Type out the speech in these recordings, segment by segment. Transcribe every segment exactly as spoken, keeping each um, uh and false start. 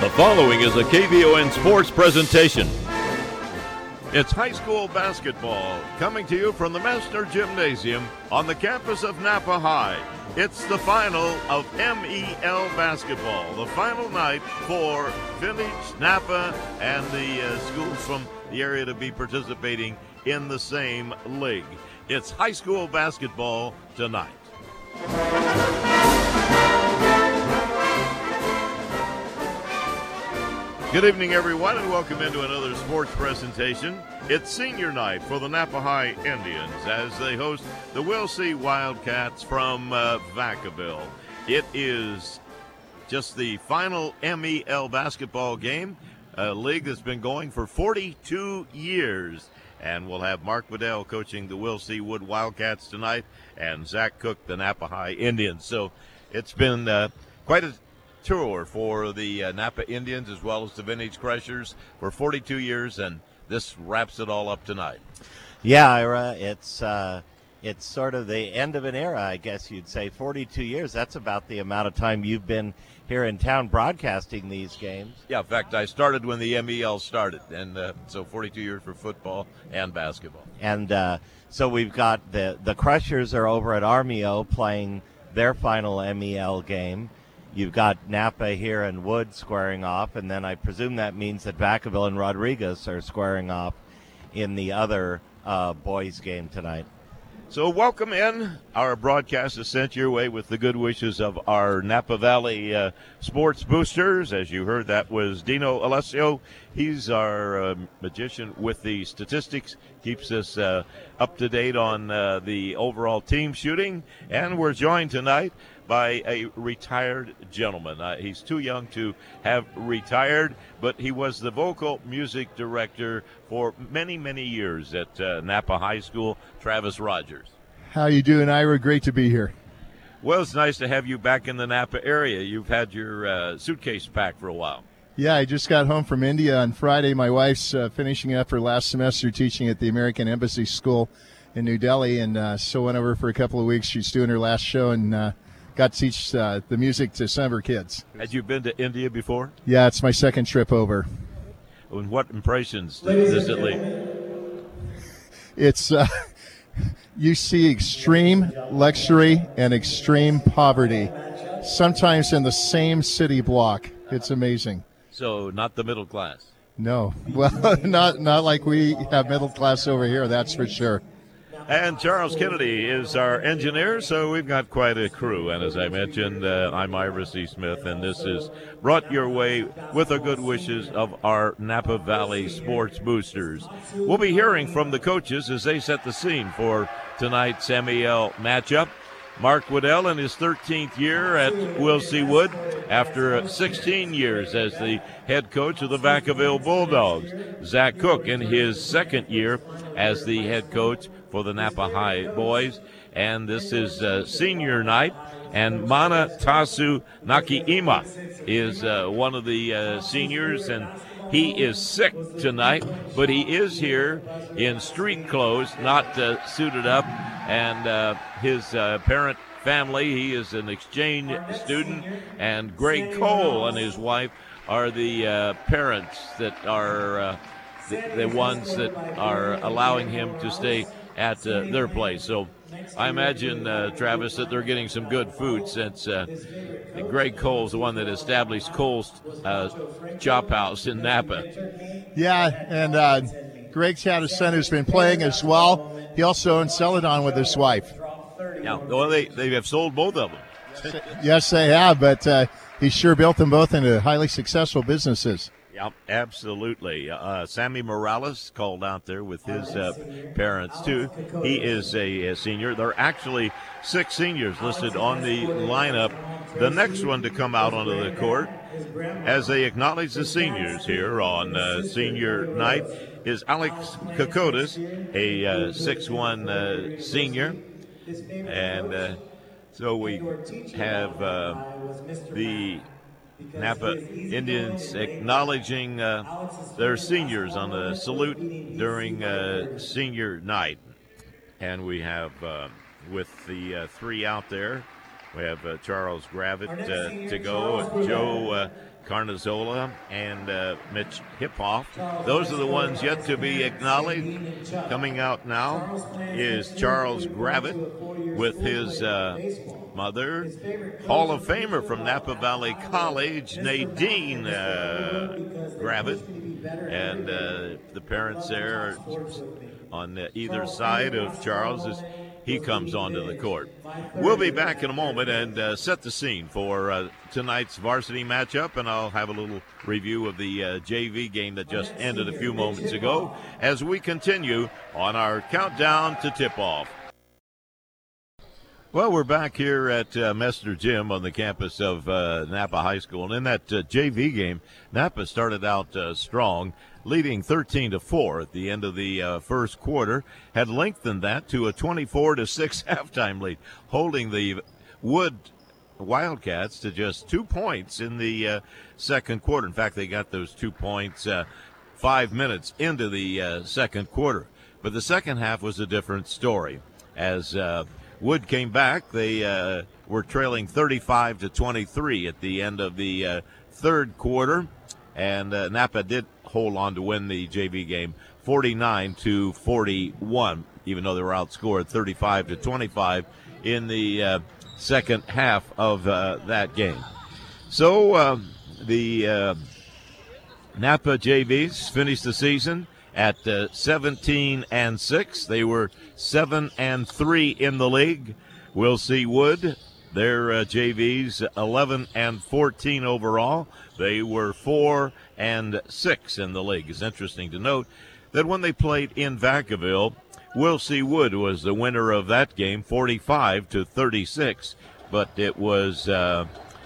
The following is a K V O N Sports presentation. It's high school basketball coming to you from the Messner Gymnasium on the campus of Napa High. It's the final of M E L basketball, the final night for Village, Napa, and the uh, schools from the area to be participating in the same league. It's high school basketball tonight. Good evening, everyone, and welcome into another sports presentation. It's senior night for the Napa High Indians as they host the Will C Wildcats from uh, Vacaville. It is just the final M E L basketball game, a league that's been going for forty-two years. And we'll have Mark Waddell coaching the Will C Wood Wildcats tonight and Zach Cook, the Napa High Indians. So it's been uh, quite a tour for the uh, Napa Indians as well as the Vintage Crushers for forty-two years, and this wraps it all up tonight. Yeah, Ira, it's uh, it's sort of the end of an era, I guess you'd say. forty-two years, that's about the amount of time you've been here in town broadcasting these games. Yeah, in fact, I started when the M E L started, and uh, so forty-two years for football and basketball. And uh, so we've got the, the Crushers are over at Armio playing their final M E L game. You've got Napa here and Wood squaring off, and then I presume that means that Vacaville and Rodriguez are squaring off in the other uh, boys' game tonight. So welcome in. Our broadcast is sent your way with the good wishes of our Napa Valley uh, sports boosters. As you heard, that was Dino Alessio. He's our uh, magician with the statistics, keeps us uh, up to date on uh, the overall team shooting. And we're joined tonight by a retired gentleman. Uh, he's too young to have retired, but he was the vocal music director for many, many years at uh, Napa High School. Travis Rogers. How you doing, Ira? Great to be here. Well, it's nice to have you back in the Napa area. You've had your uh, suitcase packed for a while. Yeah, I just got home from India on Friday. My wife's uh, finishing up her last semester teaching at the American Embassy School in New Delhi, and uh, so went over for a couple of weeks. She's doing her last show, and uh, got to teach uh, the music to some of her kids. Had you been to India before? Yeah, it's my second trip over. And what impressions does it leave? It's uh, you see extreme luxury and extreme poverty, sometimes in the same city block. It's amazing. So not the middle class? No. Well, not not like we have middle class over here, that's for sure. And Charles Kennedy is our engineer, so we've got quite a crew. And as I mentioned, uh, I'm Ira C. Smith, and this is brought your way with the good wishes of our Napa Valley sports boosters. We'll be hearing from the coaches as they set the scene for tonight's M E L matchup. Mark Waddell in his thirteenth year at Will C. Wood after sixteen years as the head coach of the Vacaville Bulldogs. Zach Cook in his second year as the head coach for the Napa High boys. And this is uh, senior night, and Mana Tasu Nakiima is uh, one of the uh, seniors, and he is sick tonight, but he is here in street clothes, not uh, suited up, and uh, his uh, parent family, he is an exchange student, and Greg Cole and his wife are the uh, parents that are uh, the, the ones that are allowing him to stay at uh, their place. So I imagine, uh, Travis, that they're getting some good food since uh, Greg Cole's the one that established Cole's uh, Chop House in Napa. Yeah, and uh, Greg's had a son who's been playing as well. He also owns Celadon with his wife. Yeah, well, they, they have sold both of them. Yes, they have, but uh, he sure built them both into highly successful businesses. Yeah, absolutely. Uh, Sammy Morales called out there with his uh, parents, too. He is a, a senior. There are actually six seniors listed on the lineup. The next one to come out onto the court as they acknowledge the seniors here on uh, senior night is Alex Kokotis, a uh, six one uh, senior. And uh, so we have uh, the Napa Indians acknowledging uh, their seniors on the salute during uh, senior night. And we have, uh, with the uh, three out there, We have uh, Charles Gravitt uh, to go, and Joe uh, Carnazzola and uh, Mitch Hiphoff. Those are the ones yet to be acknowledged. Coming out now is Charles Gravitt with his uh, mother, Hall of Famer from Napa Valley College, Nadine uh, Gravitt. And uh, the parents there on uh, either side of Charles as he comes onto the court. We'll be back in a moment and uh, set the scene for uh, tonight's varsity matchup, and I'll have a little review of the uh, J V game that just ended a few moments ago as we continue on our countdown to tip-off. Well, we're back here at uh, Messner Gym on the campus of uh, Napa High School. And in that uh, J V game, Napa started out uh, strong, leading thirteen to four at the end of the uh, first quarter, had lengthened that to a twenty-four to six halftime lead, holding the Wood Wildcats to just two points in the uh, second quarter. In fact, they got those two points uh, five minutes into the uh, second quarter. But the second half was a different story. As uh, Wood came back, they uh, were trailing thirty-five to twenty-three at the end of the uh, third quarter, and uh, Napa did hold on to win the J V game forty-nine to forty-one, even though they were outscored thirty-five to twenty-five in the uh, second half of uh, that game. So uh, the uh, Napa J Vs finished the season at uh, seventeen and six. They were seven and three in the league. We'll see Wood, their uh, J Vs, eleven and fourteen overall. They were four and six in the league. It's interesting to note that when they played in Vacaville, Will C. Wood was the winner of that game, forty-five to thirty-six. But it was uh,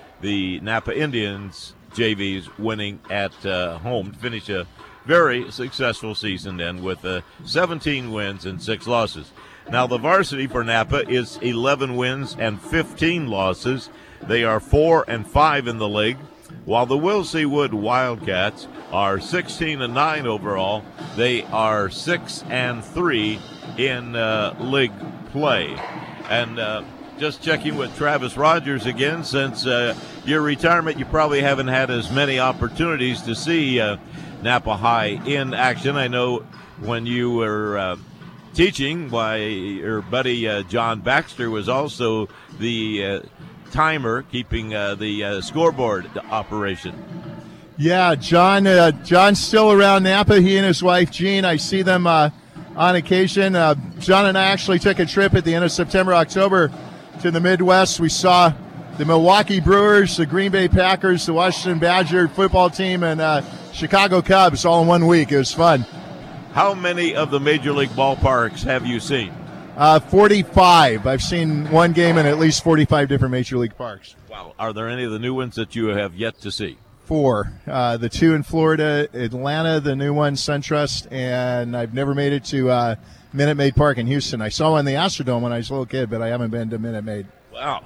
the Napa Indians J Vs winning at uh, home to finish a very successful season then with uh, seventeen wins and six losses. Now the varsity for Napa is eleven wins and fifteen losses. They are four and five in the league, while the Will C. Wood Wildcats are sixteen and nine overall. They are six and three in uh, league play. And uh, just checking with Travis Rogers again, since uh, your retirement, you probably haven't had as many opportunities to see uh, Napa High in action. I know when you were uh, teaching, why your buddy uh, John Baxter was also the uh, timer keeping uh, the uh, scoreboard operation. Yeah, John. Uh, John's still around Napa. He and his wife Jean. I see them uh, on occasion. Uh, John and I actually took a trip at the end of September, October, to the Midwest. We saw the Milwaukee Brewers, the Green Bay Packers, the Washington Badger football team, and uh, Chicago Cubs all in one week. It was fun. How many of the major league ballparks have you seen? Uh, forty-five. I've seen one game in at least forty-five different major league parks. Wow. Are there any of the new ones that you have yet to see? Four. Uh, the two in Florida, Atlanta, the new one, SunTrust, and I've never made it to uh, Minute Maid Park in Houston. I saw one in the Astrodome when I was a little kid, but I haven't been to Minute Maid. Wow.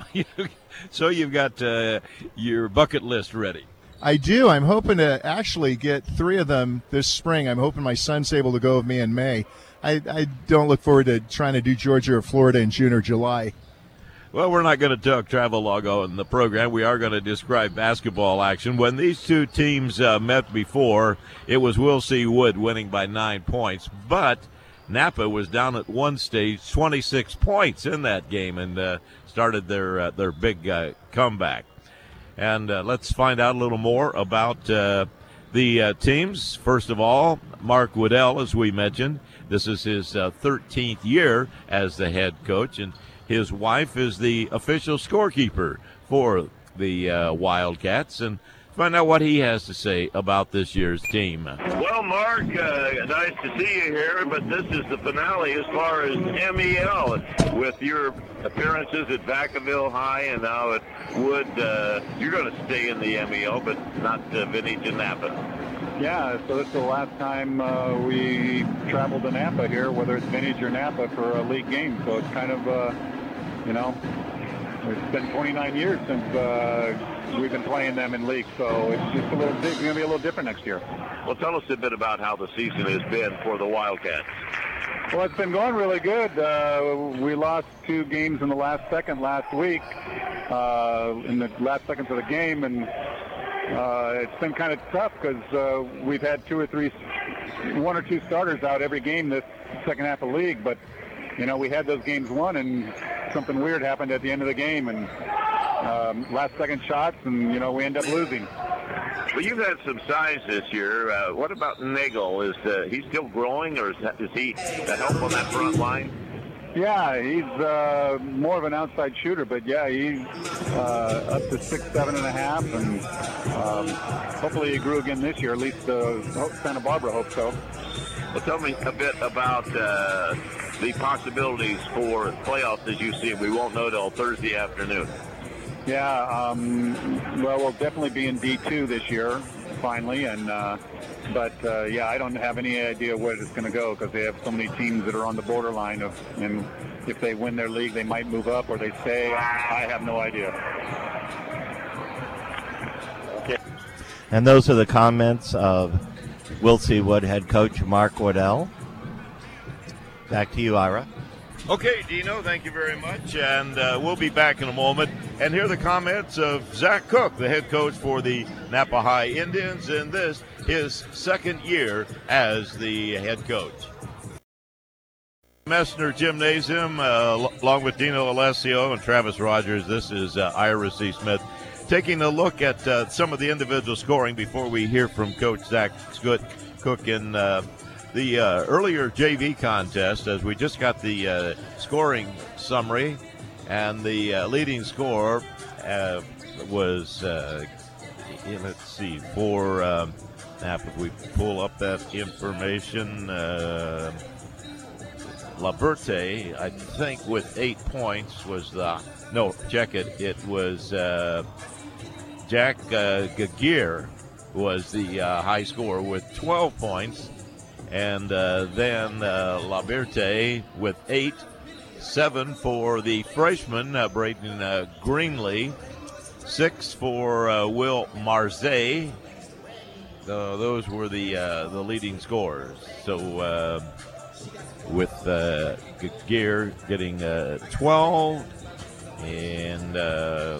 So you've got uh, your bucket list ready. I do. I'm hoping to actually get three of them this spring. I'm hoping my son's able to go with me in May. I, I don't look forward to trying to do Georgia or Florida in June or July. Well, we're not going to talk travelogue on the program. We are going to describe basketball action. When these two teams uh, met before, it was Will C. Wood winning by nine points. But Napa was down at one stage, twenty-six points in that game, and uh, started their uh, their big uh, comeback. And uh, let's find out a little more about uh, the uh, teams. First of all, Mark Woodell, as we mentioned. This is his uh, thirteenth year as the head coach, and his wife is the official scorekeeper for the uh, Wildcats. And find out what he has to say about this year's team. Well, Mark, uh, nice to see you here, but this is the finale as far as M E L. With your appearances at Vacaville High and now at Wood, uh, you're going to stay in the M E L, but not uh, Vintage and Napa. Yeah, so it's the last time uh, we traveled to Napa here, whether it's Vintage or Napa, for a league game. So it's kind of, uh, you know, it's been twenty-nine years since uh, we've been playing them in league. So it's just a little, it's going to be a little different next year. Well, tell us a bit about how the season has been for the Wildcats. Well, it's been going really good. Uh, we lost two games in the last second last week, uh, in the last seconds of the game, and uh, it's been kind of tough because uh, we've had two or three, one or two starters out every game this second half of the league. But you know, we had those games won, and something weird happened at the end of the game, and um, last second shots, and you know, we end up losing. Well, you've had some size this year. Uh, what about Nagel? Is uh, he still growing, or is, that, is he a help on that front line? Yeah, he's uh, more of an outside shooter, but yeah, he's uh, up to six, seven and a half, and um, hopefully he grew again this year. At least uh, Santa Barbara hopes so. Well, tell me a bit about uh, the possibilities for playoffs as you see it. We won't know till Thursday afternoon. Yeah, um, well, we'll definitely be in D two this year, finally, and uh, but uh, yeah, I don't have any idea where it's going to go because they have so many teams that are on the borderline of, and if they win their league, they might move up or they stay. I have no idea. Okay. And those are the comments of Wilsey Wood head coach Mark Waddell. Back to you, Ira. Okay, Dino, thank you very much, and uh, we'll be back in a moment. And here are the comments of Zach Cook, the head coach for the Napa High Indians, in this, his second year as the head coach. Messner Gymnasium, uh, along with Dino Alessio and Travis Rogers, this is uh, Ira C. Smith, taking a look at uh, some of the individual scoring before we hear from Coach Zach Cook in uh, the uh, earlier J V contest, as we just got the uh, scoring summary, and the uh, leading scorer uh, was, uh, let's see, for, um, now if we pull up that information, uh, Laberte, I think, with eight points was the, no, check it, it was uh, Jack uh, Gagir was the uh, high scorer with twelve points. And uh, then uh, Laberte with eight, seven for the freshman, uh, Braden uh, Greenlee, six for uh, Will Marzay. Uh, those were the uh, the leading scorers. So uh, with uh, Gear getting uh, twelve and uh,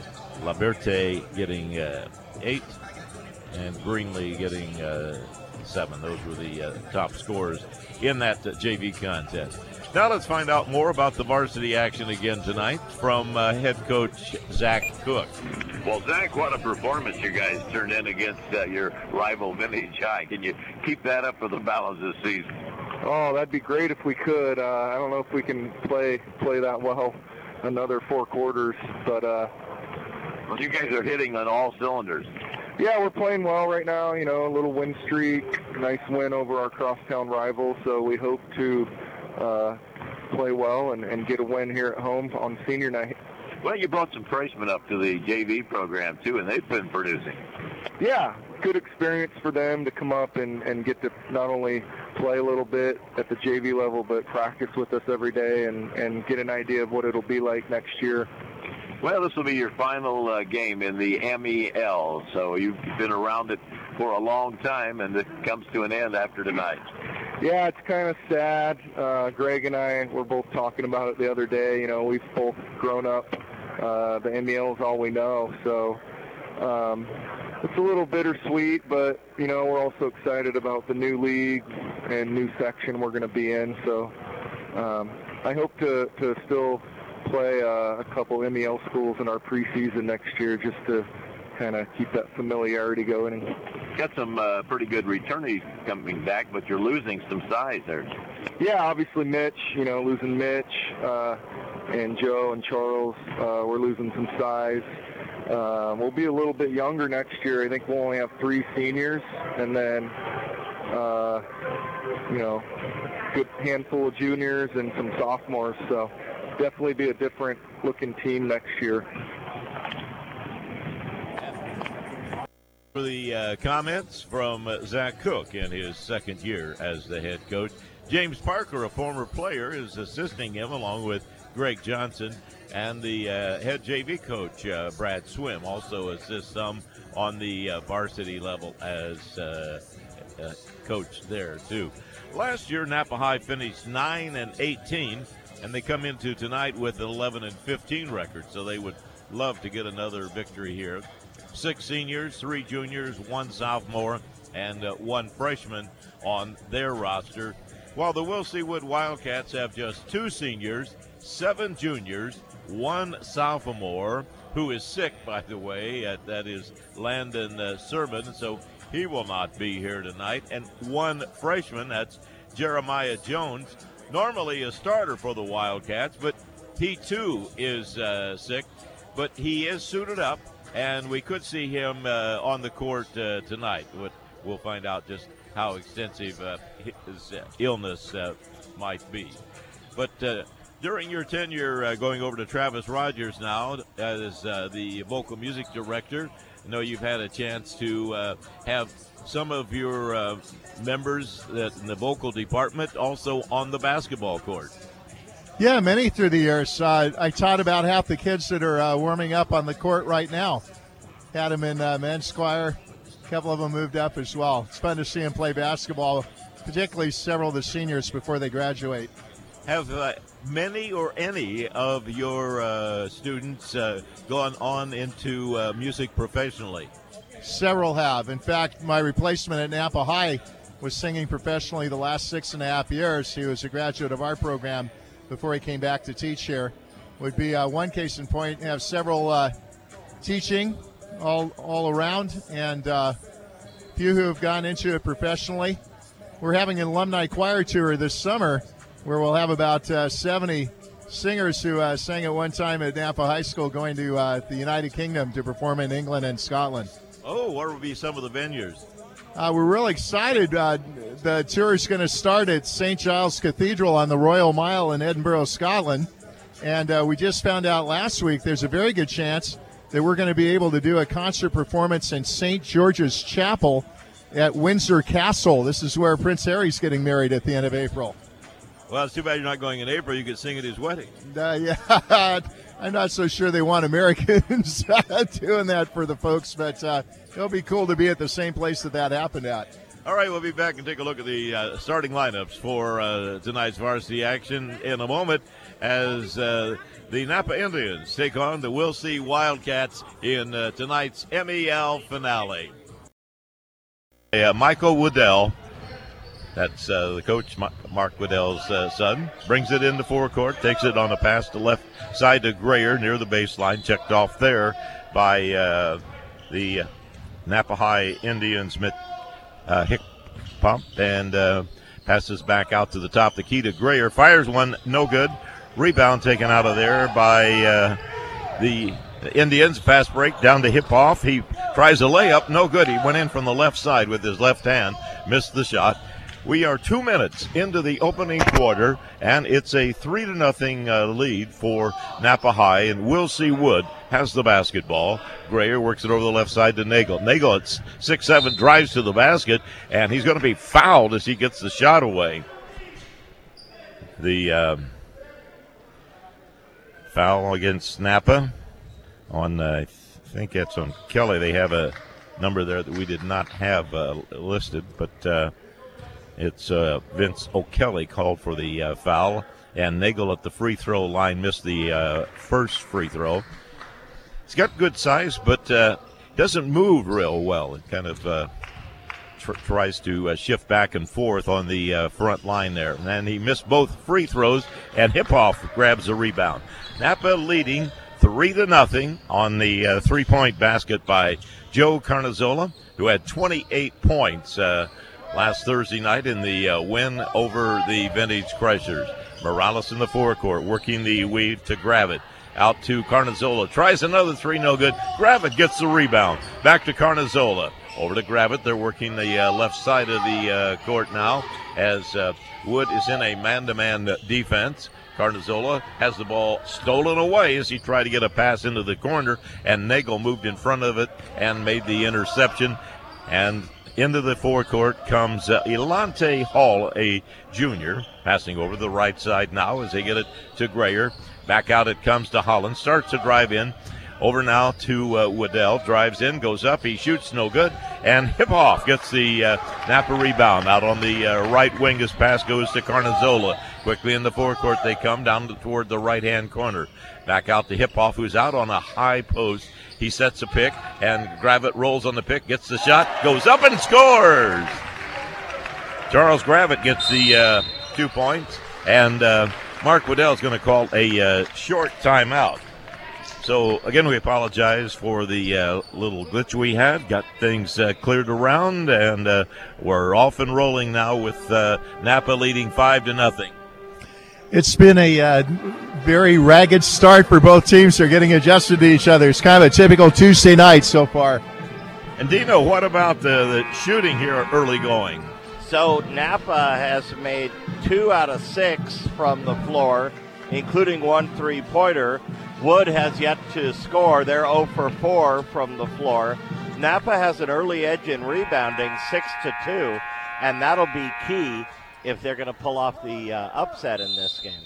Laberte getting uh, eight and Greenlee getting uh, seven. Those were the uh, top scorers in that uh, J V contest. Now let's find out more about the varsity action again tonight from uh, head coach Zach Cook. Well, Zach, what a performance you guys turned in against uh, your rival Vintage High. Can you keep that up for the balance of the season? Oh, that'd be great if we could. Uh, I don't know if we can play play that well another four quarters, but uh, well, you guys are hitting on all cylinders. Yeah, we're playing well right now. You know, a little win streak, nice win over our crosstown rival. So we hope to uh, play well and, and get a win here at home on senior night. Well, you brought some freshmen up to the J V program too, and they've been producing. Yeah, good experience for them to come up and, and get to not only play a little bit at the J V level, but practice with us every day and, and get an idea of what it'll be like next year. Well, this will be your final uh, game in the M E L, so you've been around it for a long time, and it comes to an end after tonight. Yeah, it's kind of sad. Uh, Greg and I were both talking about it the other day. You know, we've both grown up. Uh, the M E L is all we know, so um, it's a little bittersweet, but, you know, we're also excited about the new league and new section we're going to be in, so um, I hope to, to still play uh, a couple M E L schools in our preseason next year just to kind of keep that familiarity going. Got some uh, pretty good returnees coming back, but you're losing some size there. Yeah, obviously Mitch, you know, losing Mitch uh, and Joe and Charles, uh, we're losing some size. Uh, we'll be a little bit younger next year. I think we'll only have three seniors and then, uh, you know, good handful of juniors and some sophomores, so definitely be a different looking team next year. For the uh, comments from uh, Zach Cook in his second year as the head coach. James Parker, a former player, is assisting him along with Greg Johnson, and the uh, head J V coach, uh, Brad Swim, also assists some on the uh, varsity level as uh, uh, coach there, too. Last year, Napa High finished nine and eighteen, and they come into tonight with an eleven and fifteen record, so they would love to get another victory here. Six seniors, three juniors, one sophomore, and uh, one freshman on their roster, while the Wilsey Wood Wildcats have just two seniors, seven juniors, one sophomore, who is sick, by the way. Uh, that is Landon uh, Sermon, so he will not be here tonight. And one freshman, that's Jeremiah Jones, normally a starter for the Wildcats, but he too is uh, sick. But he is suited up, and we could see him uh, on the court uh, tonight. We'll find out just how extensive uh, his uh, illness uh, might be. But uh, during your tenure uh, going over to Travis Rogers now as uh, the vocal music director, I know you've had a chance to uh, have some of your uh, members that in the vocal department also on the basketball court. Yeah, many through the years. Uh, I taught about half the kids that are uh, warming up on the court right now. Had them in uh, men's choir. A couple of them moved up as well. It's fun to see them play basketball, particularly several of the seniors before they graduate. Have uh, many or any of your uh, students uh, gone on into uh, music professionally? Several have. In fact, my replacement at Napa High was singing professionally the last six and a half years. He was a graduate of our program before he came back to teach here. Would be uh, one case in point. Have several uh, teaching all all around, and uh, a few who have gone into it professionally. We're having an alumni choir tour this summer where we'll have about uh, seventy singers who uh, sang at one time at Napa High School going to uh, the United Kingdom to perform in England and Scotland. Oh, what would be some of the venues? Uh, we're really excited. Uh, the tour is going to start at Saint Giles Cathedral on the Royal Mile in Edinburgh, Scotland. And uh, we just found out last week there's a very good chance that we're going to be able to do a concert performance in Saint George's Chapel at Windsor Castle. This is where Prince Harry's getting married at the end of April. Well, it's too bad you're not going in April. You could sing at his wedding. Uh, yeah, I'm not so sure they want Americans doing that for the folks, but uh, it'll be cool to be at the same place that that happened at. All right, we'll be back and take a look at the uh, starting lineups for uh, tonight's varsity action in a moment as uh, the Napa Indians take on the Wilsey Wildcats in uh, tonight's M E L finale. Uh, Michael Waddell, that's uh, the coach, Mark Waddell's uh, son, brings it into forecourt, takes it on a pass to left side to Grayer near the baseline, checked off there by uh, the Napa High Indians mid uh, hick pump, and uh, passes back out to the top. The key to Grayer, fires one, no good. Rebound taken out of there by uh, the Indians. Fast break down to Hip-Off. He tries a layup, no good. He went in from the left side with his left hand, missed the shot. We are two minutes into the opening quarter, and it's a three to nothing uh, lead for Napa High, and Wilsey Wood has the basketball. Grayer works it over the left side to Nagel. Nagel at six seven drives to the basket, and he's going to be fouled as he gets the shot away. The uh, foul against Napa on, uh, I think that's on Kelly. They have a number there that we did not have uh, listed, but uh, it's uh, Vince O'Kelly called for the uh, foul, and Nagel at the free throw line missed the uh, first free throw. He's got good size, but uh, doesn't move real well. It kind of uh, tr- tries to uh, shift back and forth on the uh, front line there. And he missed both free throws, and Hip-Off grabs the rebound. Napa leading three to nothing on the uh, three-point basket by Joe Carnazzola, who had twenty-eight points uh, last Thursday night in the uh, win over the Vintage Crushers. Morales in the forecourt, working the weave to Gravett. Out to Carnazzola. Tries another three, no good. Gravett gets the rebound. Back to Carnazzola. Over to Gravett. They're working the uh, left side of the uh, court now as uh, Wood is in a man-to-man defense. Carnazzola has the ball stolen away as he tried to get a pass into the corner, and Nagel moved in front of it and made the interception. And into the forecourt comes uh, Elante Hall, a junior, passing over the right side now as they get it to Grayer. Back out it comes to Holland. Starts to drive in Over now to uh, Waddell. Drives in, goes up, he shoots, no good. And Hiphoff gets the uh, Napa rebound out on the uh, right wing. His pass goes to Carnazzola. Quickly in the forecourt they come down to, toward the right-hand corner. Back out to Hiphoff, who's out on a high post. He sets a pick, and Gravitt rolls on the pick, gets the shot, goes up and scores! Charles Gravitt gets the uh, two points, and uh, Mark Waddell is going to call a uh, short timeout. So, again, we apologize for the uh, little glitch we had. Got things uh, cleared around, and uh, we're off and rolling now with uh, Napa leading five to nothing. It's been a uh, very ragged start for both teams. They're getting adjusted to each other. It's kind of a typical Tuesday night so far. And, Dino, what about the, the shooting here early going? So Napa has made two out of six from the floor, including one three-pointer. Wood has yet to score. They're zero for four from the floor. Napa has an early edge in rebounding, six to two, and that'll be key if they're going to pull off the uh, upset in this game.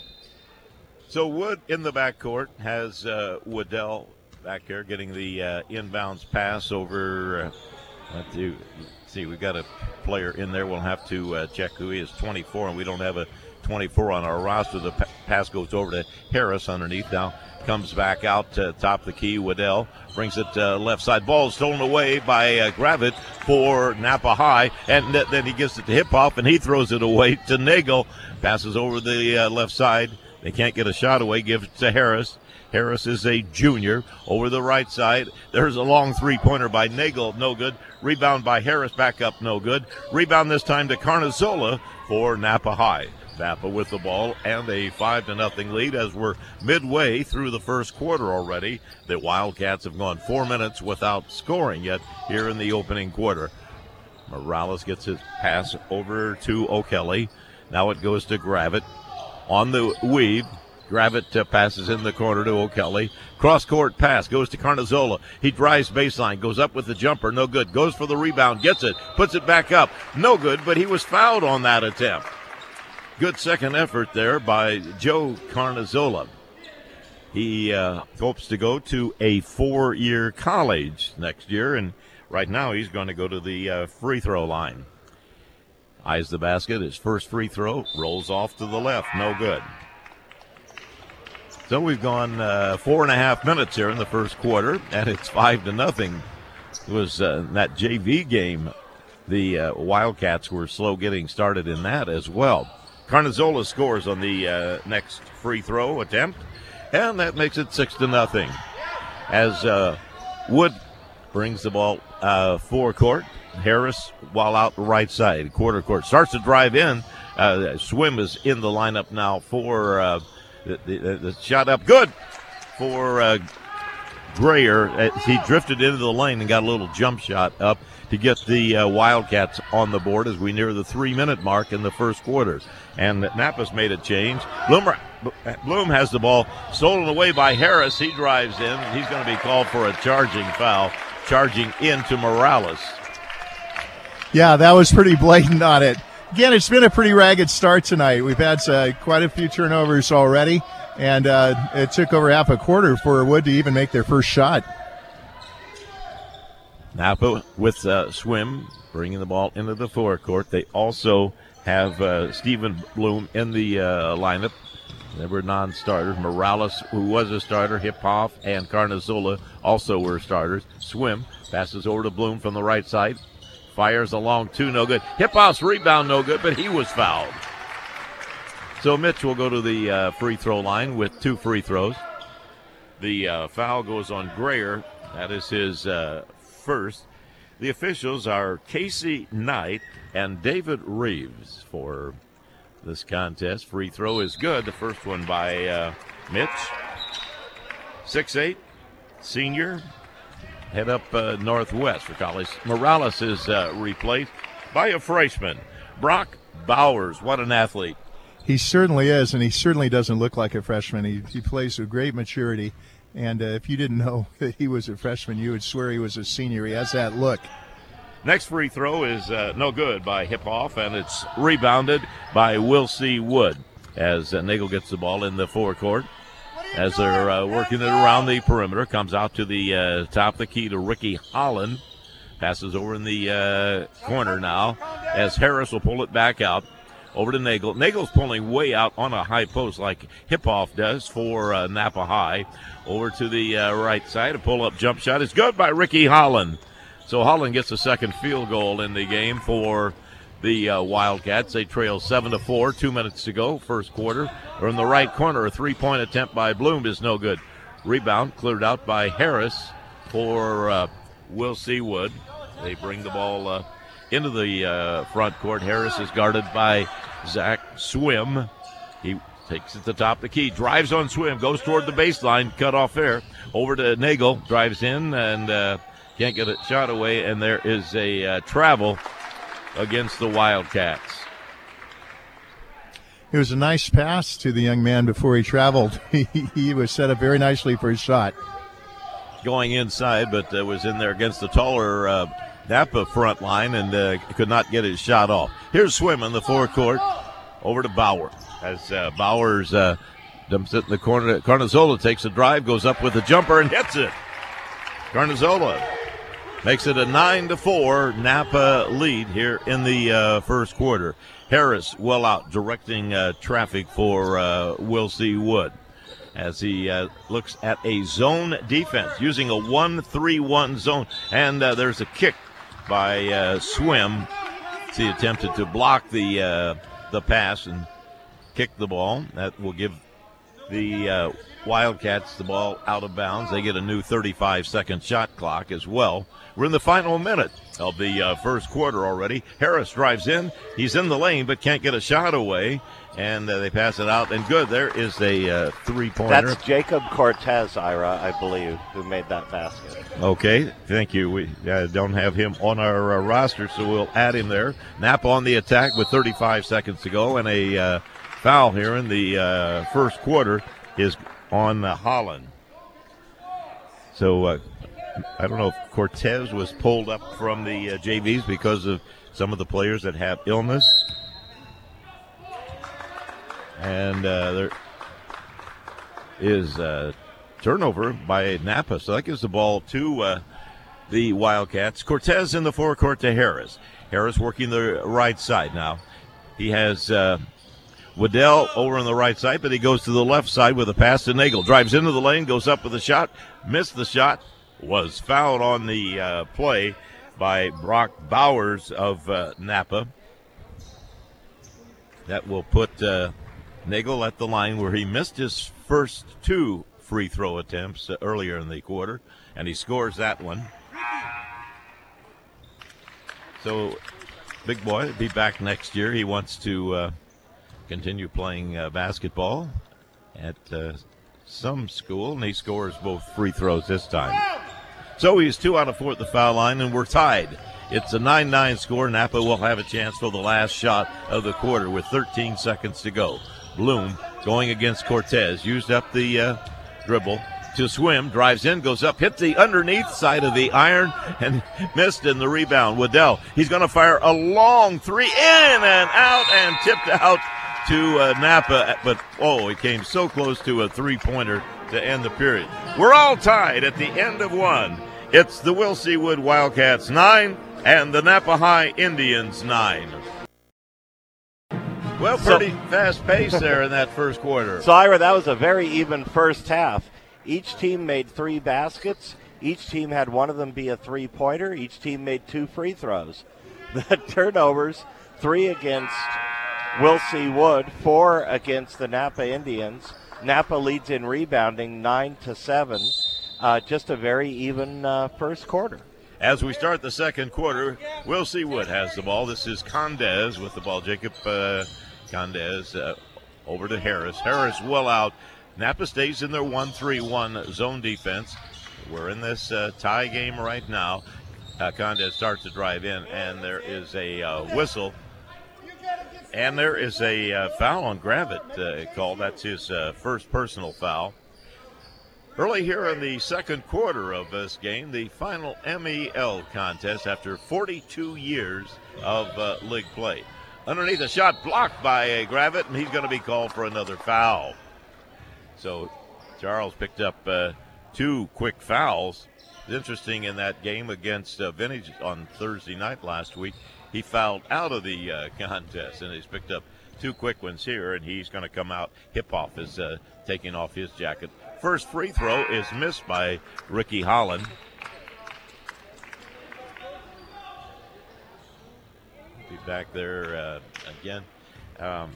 So Wood in the backcourt has uh, Waddell back here getting the uh, inbounds pass over. Uh, let's do, see, we've got a player in there. We'll have to uh, check who he is. twenty-four, and we don't have a twenty-four on our roster. The pa- pass goes over to Harris underneath now. Comes back out to top the key. Waddell brings it uh, left side. Ball stolen away by uh, Gravitt for Napa High. And th- then he gives it to Hiphoff, and he throws it away to Nagel. Passes over the uh, left side. They can't get a shot away. Gives it to Harris. Harris is a junior. Over the right side, there's a long three-pointer by Nagel. No good. Rebound by Harris. Back up. No good. Rebound this time to Carnazzola for Napa High. Napa with the ball and a five to nothing lead as we're midway through the first quarter already. The Wildcats have gone four minutes without scoring yet here in the opening quarter. Morales gets his pass over to O'Kelly. Now it goes to Gravitt on the weave. Gravitt uh, passes in the corner to O'Kelly. Cross-court pass goes to Carnazzola. He drives baseline, goes up with the jumper, no good. Goes for the rebound, gets it, puts it back up, no good, but he was fouled on that attempt. Good second effort there by Joe Carnazzola. He uh, hopes to go to a four-year college next year, and right now he's going to go to the uh, free throw line. Eyes the basket. His first free throw rolls off to the left. No good. So we've gone uh, four and a half minutes here in the first quarter, and it's five to nothing. It was uh, that J V game. The uh, Wildcats were slow getting started in that as well. Carnazzola scores on the uh, next free throw attempt, and that makes it six to nothing. As uh, Wood brings the ball uh, forecourt, Harris while out the right side, quarter court, starts to drive in. Uh, Swim is in the lineup now for uh, the, the, the shot up, good for uh, Grayer as he drifted into the lane and got a little jump shot up to get the uh, Wildcats on the board as we near the three-minute mark in the first quarter. And Napa's made a change. Bloomer, Bloom has the ball stolen away by Harris. He drives in. He's going to be called for a charging foul, charging into Morales. Yeah, that was pretty blatant on it. Again, it's been a pretty ragged start tonight. We've had uh, quite a few turnovers already, and uh, it took over half a quarter for Wood to even make their first shot. Napa with uh, Swim bringing the ball into the forecourt. They also have uh, Stephen Bloom in the uh, lineup. They were non-starters. Morales, who was a starter, Hiphoff, and Carnazzola also were starters. Swim passes over to Bloom from the right side. Fires along two, no good. Hiphoff's rebound, no good, but he was fouled. So Mitch will go to the uh, free throw line with two free throws. The uh, foul goes on Grayer. That is his uh, first. The officials are Casey Knight and David Reeves for this contest. Free throw is good. The first one by uh, Mitch. six eight, senior. Head up uh, northwest for college. Morales is uh, replaced by a freshman, Brock Bowers. What an athlete. He certainly is, and he certainly doesn't look like a freshman. He, he plays with great maturity. And uh, if you didn't know that he was a freshman, you would swear he was a senior. He has that look. Next free throw is uh, no good by Hiphoff, and it's rebounded by Will C. Wood as uh, Nagel gets the ball in the forecourt. as they're uh, working it around the perimeter. Comes out to the uh, top of the key to Ricky Holland. Passes over in the uh, corner now as Harris will pull it back out over to Nagel. Nagel's pulling way out on a high post like Hiphoff does for uh, Napa High. Over to the uh, right side. A pull-up jump shot is good by Ricky Holland. So Holland gets a second field goal in the game for the uh, Wildcats. They trail seven to four. Two minutes to go, first quarter. Or in the right corner, a three-point attempt by Bloom is no good. Rebound cleared out by Harris for uh, Will C. Wood. They bring the ball uh, into the uh, front court. Harris is guarded by Zach Swim. He takes it to the top of the key, drives on Swim, goes toward the baseline, cut off there. Over to Nagel, drives in and uh, can't get a shot away, and there is a uh, travel against the Wildcats. It was a nice pass to the young man before he traveled. he, he was set up very nicely for his shot. Going inside, but uh, was in there against the taller uh, Napa front line and uh, could not get his shot off. Here's Swim in the forecourt over to Bauer. As uh, Bauer's uh, dumps it in the corner. Carnazzola takes a drive, goes up with a jumper and hits it. Carnazzola makes it a nine to four Napa lead here in the uh, first quarter. Harris well out directing uh, traffic for uh, Will C. Wood as he uh, looks at a zone defense using a one three one zone. And uh, there's a kick by uh, Swim. He attempted to block the uh, the pass and kick the ball. That will give the uh, Wildcats the ball out of bounds. They get a new thirty-five second shot clock as well. We're in the final minute of the uh, first quarter already. Harris drives in. He's in the lane but can't get a shot away. And uh, they pass it out. And good, there is a uh, three-pointer. That's Jacob Cortez, Ira, I believe, who made that basket. Okay, thank you. We uh, don't have him on our uh, roster, so we'll add him there. Napa on the attack with thirty-five seconds to go. And a uh, foul here in the uh, first quarter is on uh, Holland. So uh, I don't know if Cortez was pulled up from the uh, J Vs because of some of the players that have illness. And uh, there is a turnover by Napa. So that gives the ball to uh, the Wildcats. Cortez in the forecourt to Harris. Harris working the right side now. He has uh, Waddell over on the right side, but he goes to the left side with a pass to Nagel. Drives into the lane, goes up with a shot. Missed the shot. Was fouled on the uh, play by Brock Bowers of uh, Napa. That will put uh, Nagel at the line where he missed his first two free throw attempts uh, earlier in the quarter, and he scores that one. So, big boy will be back next year. He wants to uh, continue playing uh, basketball at uh, some school, and he scores both free throws this time. So he's two out of four at the foul line, and we're tied. It's a nine nine score. Napa will have a chance for the last shot of the quarter with thirteen seconds to go. Bloom going against Cortez. Used up the uh, dribble to Swim. Drives in, goes up, hit the underneath side of the iron, and missed in the rebound. Waddell, he's going to fire a long three, in and out, and tipped out to uh, Napa. But, oh, it came so close to a three-pointer to end the period. We're all tied at the end of one. It's the Will C. Wood Wildcats nine and the Napa High Indians nine. Well, pretty so, fast pace there in that first quarter. So, Ira, that was a very even first half. Each team made three baskets. Each team had one of them be a three-pointer. Each team made two free throws. The turnovers, three against Will C. Wood, four against the Napa Indians. Napa leads in rebounding nine to seven. Uh, just a very even uh, first quarter. As we start the second quarter, Will C. Wood has the ball. This is Condez with the ball. Jacob uh, Condez uh, over to Harris. Harris well out. Napa stays in their one three one zone defense. We're in this uh, tie game right now. Uh, Condez starts to drive in, and there is a uh, whistle. And there is a uh, foul on Gravitt uh, called. That's his uh, first personal foul. Early here in the second quarter of this game, the final M E L contest after forty-two years of uh, league play. Underneath, a shot blocked by uh, Gravitt, and he's going to be called for another foul. So Charles picked up uh, two quick fouls. It's interesting in that game against uh, Vintage on Thursday night last week, he fouled out of the uh, contest, and he's picked up two quick ones here, and he's going to come out. Hip-Hop is uh, taking off his jacket. First free throw is missed by Ricky Holland. Be back there uh, again. Um,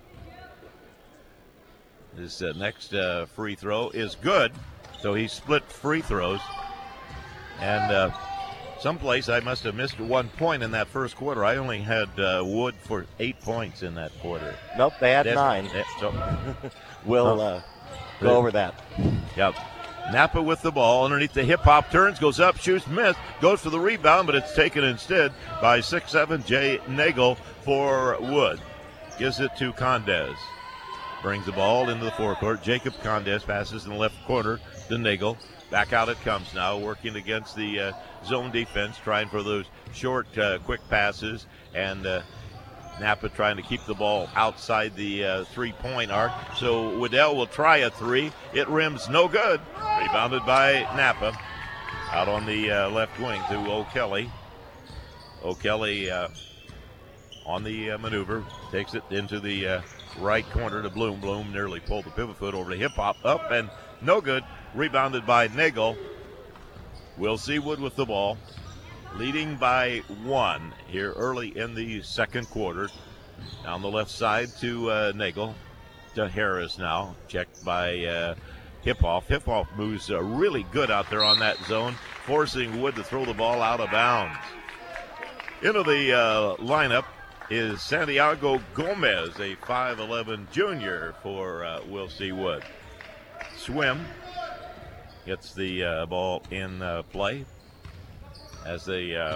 his uh, next uh, free throw is good, so he split free throws. And uh, someplace I must have missed one point in that first quarter. I only had uh, Wood for eight points in that quarter. Nope, they had That's, nine. That, so, we'll uh, go over that. Yep. Napa with the ball underneath the Hip-Hop, turns, goes up, shoots, missed, goes for the rebound, but it's taken instead by six seven Jay Nagel for Wood. Gives it to Condes. Brings the ball into the forecourt. Jacob Condes passes in the left corner to Nagel. Back out it comes now, working against the uh, zone defense, trying for those short, uh, quick passes, and uh, Napa trying to keep the ball outside the uh, three-point arc. So Waddell will try a three. It rims no good. Rebounded by Napa. Out on the uh, left wing to O'Kelly. O'Kelly uh, on the uh, maneuver, takes it into the uh, right corner to Bloom. Bloom nearly pulled the pivot foot over to Hip-Hop, up and no good. Rebounded by Nagel. We'll see Wood with the ball. Leading by one here early in the second quarter. Down the left side to uh, Nagel. To Harris now. Checked by uh, Hip-Hop. Hip-Hop moves uh, really good out there on that zone, forcing Wood to throw the ball out of bounds. Into the uh, lineup is Santiago Gomez, a five eleven junior for uh, Will C. Wood. Swim gets the uh, ball in uh, play as they uh,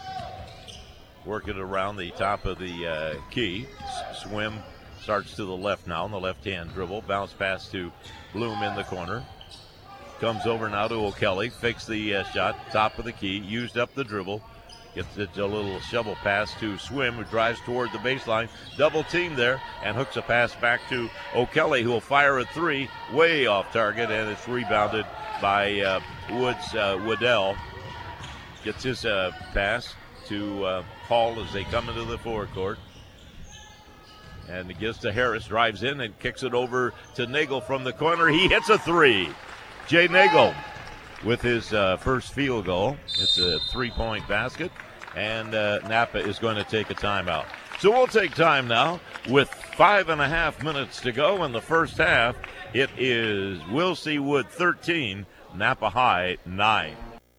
work it around the top of the uh, key. S- Swim starts to the left now on the left-hand dribble. Bounce pass to Bloom in the corner. Comes over now to O'Kelly. Fakes the uh, shot, top of the key. Used up the dribble. Gets it a little shovel pass to Swim, who drives toward the baseline. Double team there and hooks a pass back to O'Kelly, who will fire a three way off target, and it's rebounded by uh, Woods, uh, Waddell. Gets his uh, pass to uh, Hall as they come into the forecourt. And it gives to Harris, drives in and kicks it over to Nagel from the corner. He hits a three. Jay Nagel with his uh, first field goal. It's a three-point basket, and uh, Napa is going to take a timeout. So we'll take time now with five and a half minutes to go in the first half. It is Will C. Wood thirteen, Napa High nine.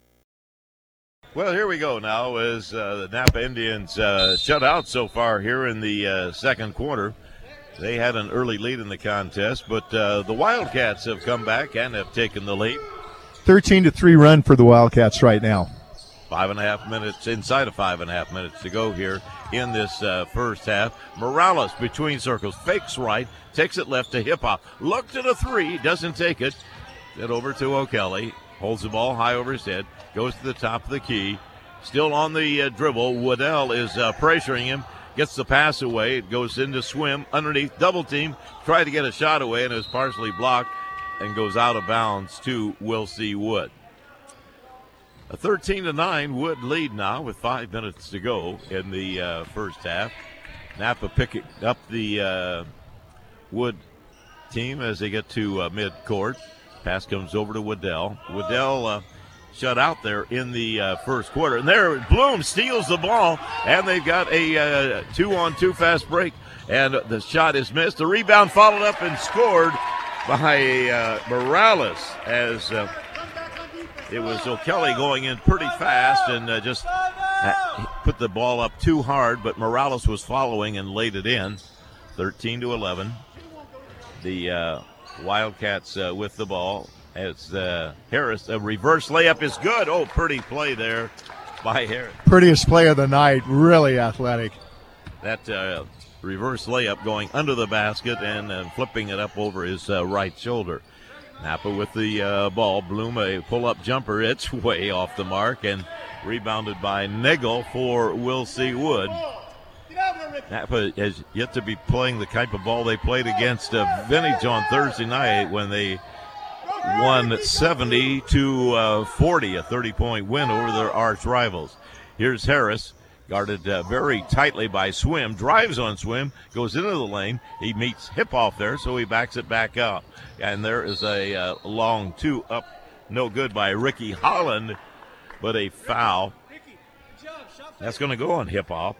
Well, here we go now as uh, the Napa Indians uh, shut out so far here in the uh, second quarter. They had an early lead in the contest, but uh, the Wildcats have come back and have taken the lead. thirteen to three run for the Wildcats right now. Five and a half minutes, inside of five and a half minutes to go here in this uh, first half. Morales between circles, fakes right, takes it left to Hip-Hop. Looked at a three, doesn't take it. Then over to O'Kelly, holds the ball high over his head, goes to the top of the key. Still on the uh, dribble, Waddell is uh, pressuring him, gets the pass away. It goes into Swim, underneath, double team, tried to get a shot away, and it was partially blocked and goes out of bounds to Will C. Wood. A thirteen to nine Wood lead now with five minutes to go in the uh, first half. Napa picking up the uh, Wood team as they get to uh, midcourt. Pass comes over to Waddell. Waddell uh, shut out there in the uh, first quarter. And there, Bloom steals the ball, and they've got a uh, two-on-two fast break. And the shot is missed. The rebound followed up and scored by uh, Morales as uh, it was O'Kelly going in pretty fast and uh, just put the ball up too hard, but Morales was following and laid it in. thirteen to eleven. The uh, Wildcats uh, with the ball. As uh, Harris, a reverse layup is good. Oh, pretty play there by Harris. Prettiest play of the night. Really athletic. That uh, reverse layup going under the basket and uh, flipping it up over his uh, right shoulder. Napa with the uh, ball. Bloom, a pull-up jumper. It's way off the mark and rebounded by Nagel for Will C. Wood. Napa has yet to be playing the type of ball they played against uh, Vintage on Thursday night when they one seventy to forty, a thirty-point win over their arch rivals. Here's Harris, guarded uh, very tightly by Swim, drives on Swim, goes into the lane. He meets Hip-Off there, so he backs it back out. And there is a uh, long two up, no good by Ricky Holland, but a foul. That's going to go on Hip-Off.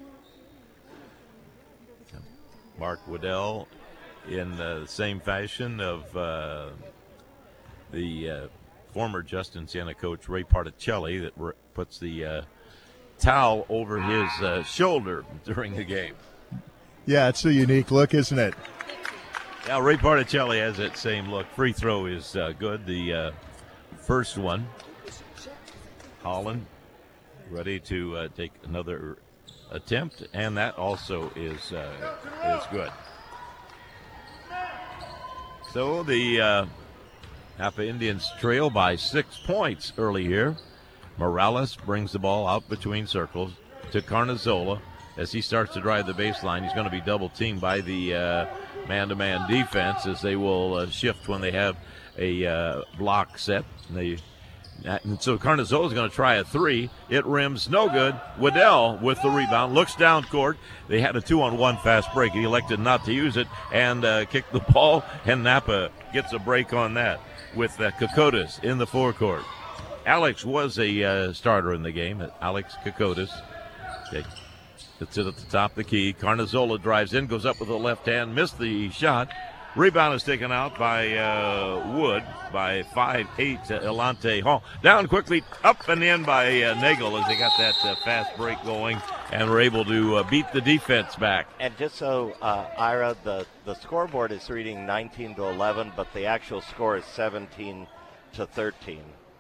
Mark Waddell in uh, the same fashion of uh, the uh, former Justin Siena coach Ray Particelli that re- puts the uh, towel over his uh, shoulder during the game. Yeah, it's a unique look, isn't it? Yeah, Ray Particelli has that same look. Free throw is uh, good. The uh, first one. Holland ready to uh, take another attempt, and that also is uh, is good. So the uh, Napa Indians trail by six points early here. Morales brings the ball out between circles to Carnazzola as he starts to drive the baseline. He's going to be double teamed by the uh, man-to-man defense as they will uh, shift when they have a uh, block set. And they And so Carnazzola is going to try a three. It rims no good. Waddell with the rebound. Looks down court. They had a two-on-one fast break. He elected not to use it and uh, kicked the ball, and Napa gets a break on that with uh, Kokotis in the forecourt. Alex was a uh, starter in the game. Alex Kokotis. Okay. It's at the top of the key. Carnazzola drives in, goes up with the left hand, missed the shot. Rebound is taken out by uh, Wood by five eight to Elante Hall. Down quickly, up and in by uh, Nagel as they got that uh, fast break going and were able to uh, beat the defense back. And just so, uh, Ira, the, the scoreboard is reading nineteen to eleven, but the actual score is seventeen to thirteen.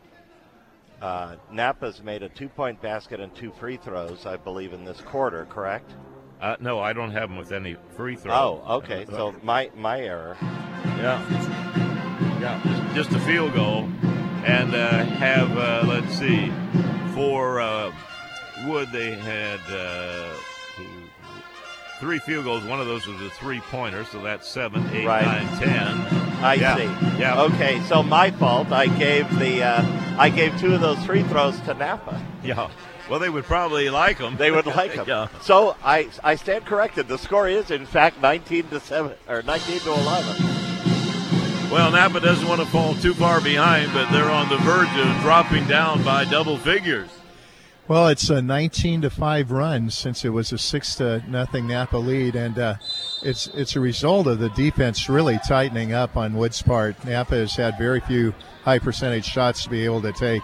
Uh, Napa's made a two-point basket and two free throws, I believe, in this quarter, correct? Uh, no, I don't have them with any free throws. Oh, okay. So my my error. Yeah. Yeah, just, just a field goal. And uh, have, uh, let's see, for uh, Wood, they had uh, two, three field goals. One of those was a three-pointer, so that's seven, eight, right. nine, ten. I yeah. see. Yeah. Okay, so my fault. I gave the uh, I gave two of those free throws to Napa. Yeah. Well, they would probably like them. They would like them. Yeah. So I I stand corrected. The score is in fact nineteen to seven or nineteen to eleven. Well, Napa doesn't want to fall too far behind, but they're on the verge of dropping down by double figures. Well, it's a nineteen to five run since it was a six to nothing Napa lead, and uh, it's it's a result of the defense really tightening up on Wood's part. Napa has had very few high percentage shots to be able to take.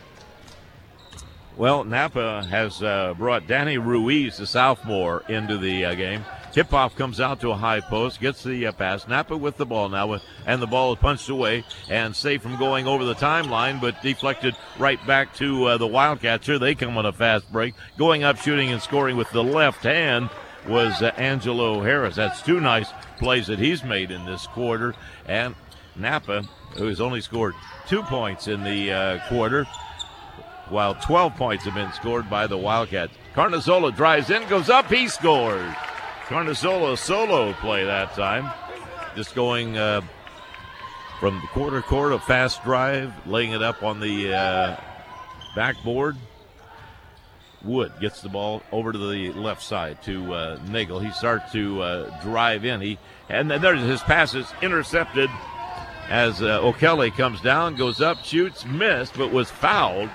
Well, Napa has uh, brought Danny Ruiz, the sophomore, into the uh, game. Tip-off comes out to a high post, gets the uh, pass. Napa with the ball now, with, and the ball is punched away and safe from going over the timeline, but deflected right back to uh, the Wildcats. Here they come on a fast break. Going up, shooting, and scoring with the left hand was uh, Angelo Harris. That's two nice plays that he's made in this quarter. And Napa, who has only scored two points in the uh, quarter, while twelve points have been scored by the Wildcats. Carnazzola drives in, goes up, he scores. Carnazzola solo play that time. Just going uh, from the quarter court, a fast drive, laying it up on the uh, backboard. Wood gets the ball over to the left side to uh, Nagel. He starts to uh, drive in. He and then there's his pass is intercepted as uh, O'Kelly comes down, goes up, shoots, missed, but was fouled.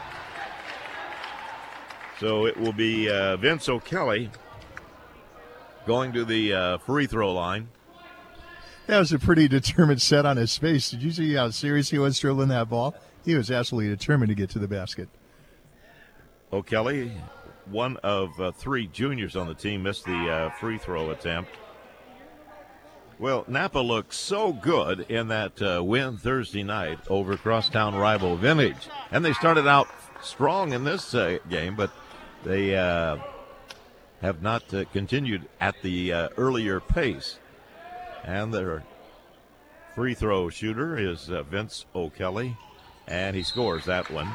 So it will be uh, Vince O'Kelly going to the uh, free throw line. That was a pretty determined set on his face. Did you see how serious he was dribbling that ball? He was absolutely determined to get to the basket. O'Kelly, one of uh, three juniors on the team, missed the uh, free throw attempt. Well, Napa looked so good in that uh, win Thursday night over crosstown rival Vintage. And they started out strong in this uh, game, but they uh, have not uh, continued at the uh, earlier pace. And their free throw shooter is uh, Vince O'Kelly, and he scores that one.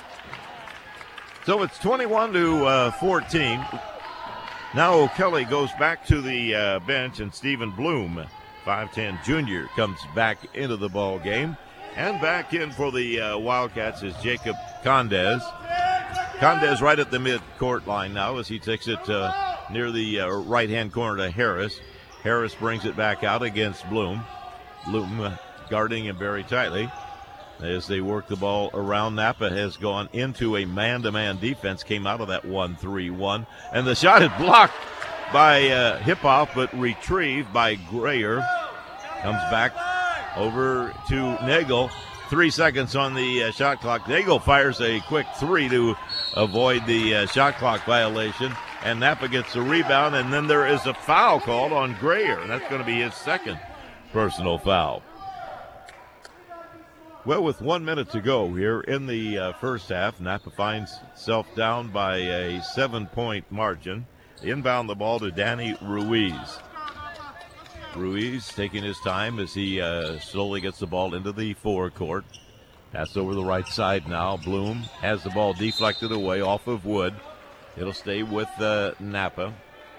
So it's twenty-one to fourteen. Now O'Kelly goes back to the uh, bench, and Stephen Bloom, five ten junior, comes back into the ball game. And back in for the uh, Wildcats is Jacob Condes. Condes right at the mid-court line now as he takes it uh, near the uh, right-hand corner to Harris. Harris brings it back out against Bloom. Bloom uh, guarding him very tightly as they work the ball around. Napa has gone into a man-to-man defense, came out of that one three one. And the shot is blocked by uh, Hip-Hop, but retrieved by Grayer. Comes back over to Nagel. Three seconds on the uh, shot clock. Nagel fires a quick three to avoid the uh, shot clock violation. And Napa gets the rebound, and then there is a foul called on Grayer. And that's going to be his second personal foul. Well, with one minute to go here in the uh, first half, Napa finds itself down by a seven-point margin. Inbound the ball to Danny Ruiz. Ruiz taking his time as he uh, slowly gets the ball into the forecourt. Pass over the right side now. Bloom has the ball deflected away off of Wood. It'll stay with uh, Napa.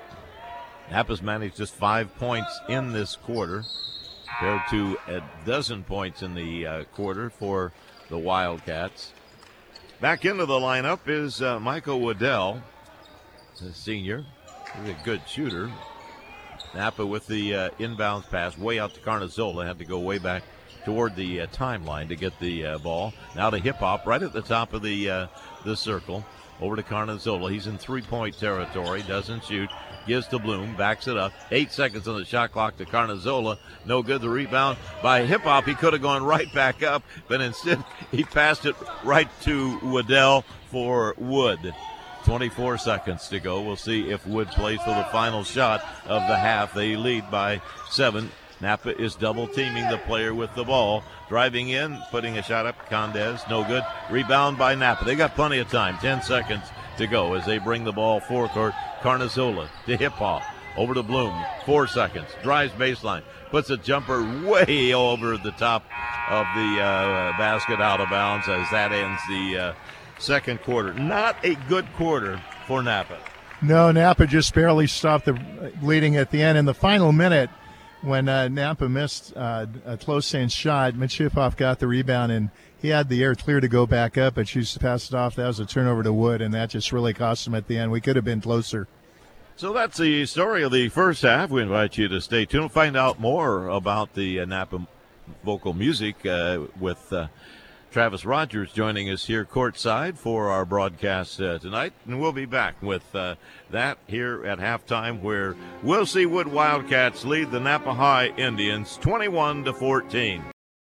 Napa's managed just five points in this quarter, compared to a dozen points in the uh, quarter for the Wildcats. Back into the lineup is uh, Michael Waddell, the senior. He's a good shooter. Napa with the uh, inbounds pass way out to Carnazzola. Had to go way back toward the uh, timeline to get the uh, ball. Now to Hip-Hop right at the top of the uh, the circle. Over to Carnazzola. He's in three-point territory. Doesn't shoot. Gives to Bloom. Backs it up. Eight seconds on the shot clock to Carnazzola. No good. The rebound by Hip-Hop. He could have gone right back up, but instead he passed it right to Waddell for Wood. twenty-four seconds to go. We'll see if Wood plays for the final shot of the half. They lead by seven. Napa is double-teaming the player with the ball. Driving in, putting a shot up. Condes, no good. Rebound by Napa. They got plenty of time. Ten seconds to go as they bring the ball forecourt. Carnazzola to Hip-Hop. Over to Bloom. Four seconds. Drives baseline. Puts a jumper way over the top of the uh, basket out of bounds as that ends the uh, second quarter. Not a good quarter for Napa. No, Napa just barely stopped the leading at the end. In the final minute, when uh, Napa missed uh, a close-range shot, Mitch Hip-Hop got the rebound, and he had the air clear to go back up, but she passed it off. That was a turnover to Wood, and that just really cost him at the end. We could have been closer. So that's the story of the first half. We invite you to stay tuned and find out more about the uh, Napa vocal music uh, with uh, Travis Rogers joining us here courtside for our broadcast uh, tonight. And we'll be back with uh, that here at halftime, where we'll see Wood Wildcats lead the Napa High Indians twenty-one to fourteen.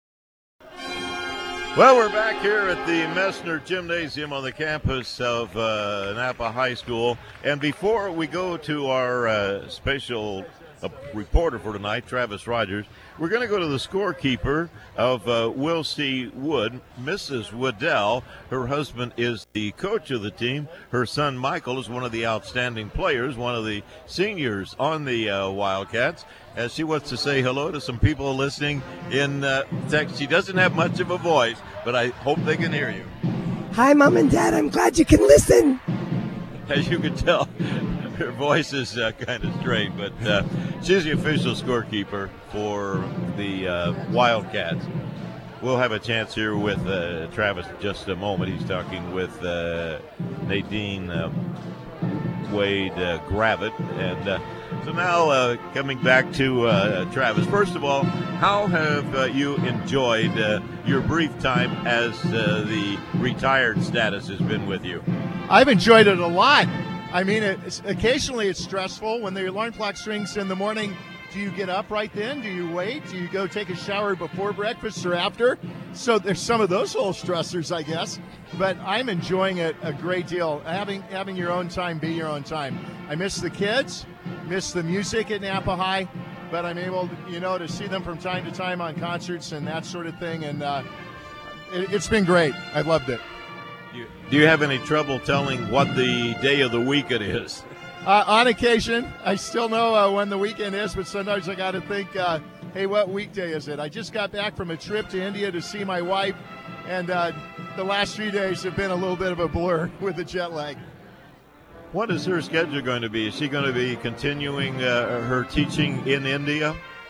Well, we're back here at the Messner Gymnasium on the campus of uh, Napa High School. And before we go to our uh, special uh, reporter for tonight, Travis Rogers, we're going to go to the scorekeeper of uh, Will C. Wood, Missus Waddell. Her husband is the coach of the team. Her son, Michael, is one of the outstanding players, one of the seniors on the uh, Wildcats. As she wants to say hello to some people listening in uh, text. She doesn't have much of a voice, but I hope they can hear you. Hi, Mom and Dad. I'm glad you can listen. As you can tell, her voice is uh, kind of strange, but uh, she's the official scorekeeper for the uh, Wildcats. We'll have a chance here with uh, Travis in just a moment. He's talking with uh, Nadine uh, Wade uh, Gravitt. And uh, so now uh, coming back to uh, Travis. First of all, how have uh, you enjoyed uh, your brief time as uh, the retired status has been with you? I've enjoyed it a lot. I mean, it's, occasionally it's stressful. When the alarm clock rings in the morning, do you get up right then? Do you wait? Do you go take a shower before breakfast or after? So there's some of those little stressors, I guess. But I'm enjoying it a great deal. Having having your own time, be your own time. I miss the kids, miss the music at Napa High, but I'm able, to, you know, to see them from time to time on concerts and that sort of thing. And uh, it, it's been great. I loved it. Do you have any trouble telling what the day of the week it is? Uh, on occasion, I still know uh, when the weekend is, but sometimes I got to think, uh, hey, what weekday is it? I just got back from a trip to India to see my wife, and uh, the last three days have been a little bit of a blur with the jet lag. What is her schedule going to be? Is she going to be continuing uh, her teaching in India?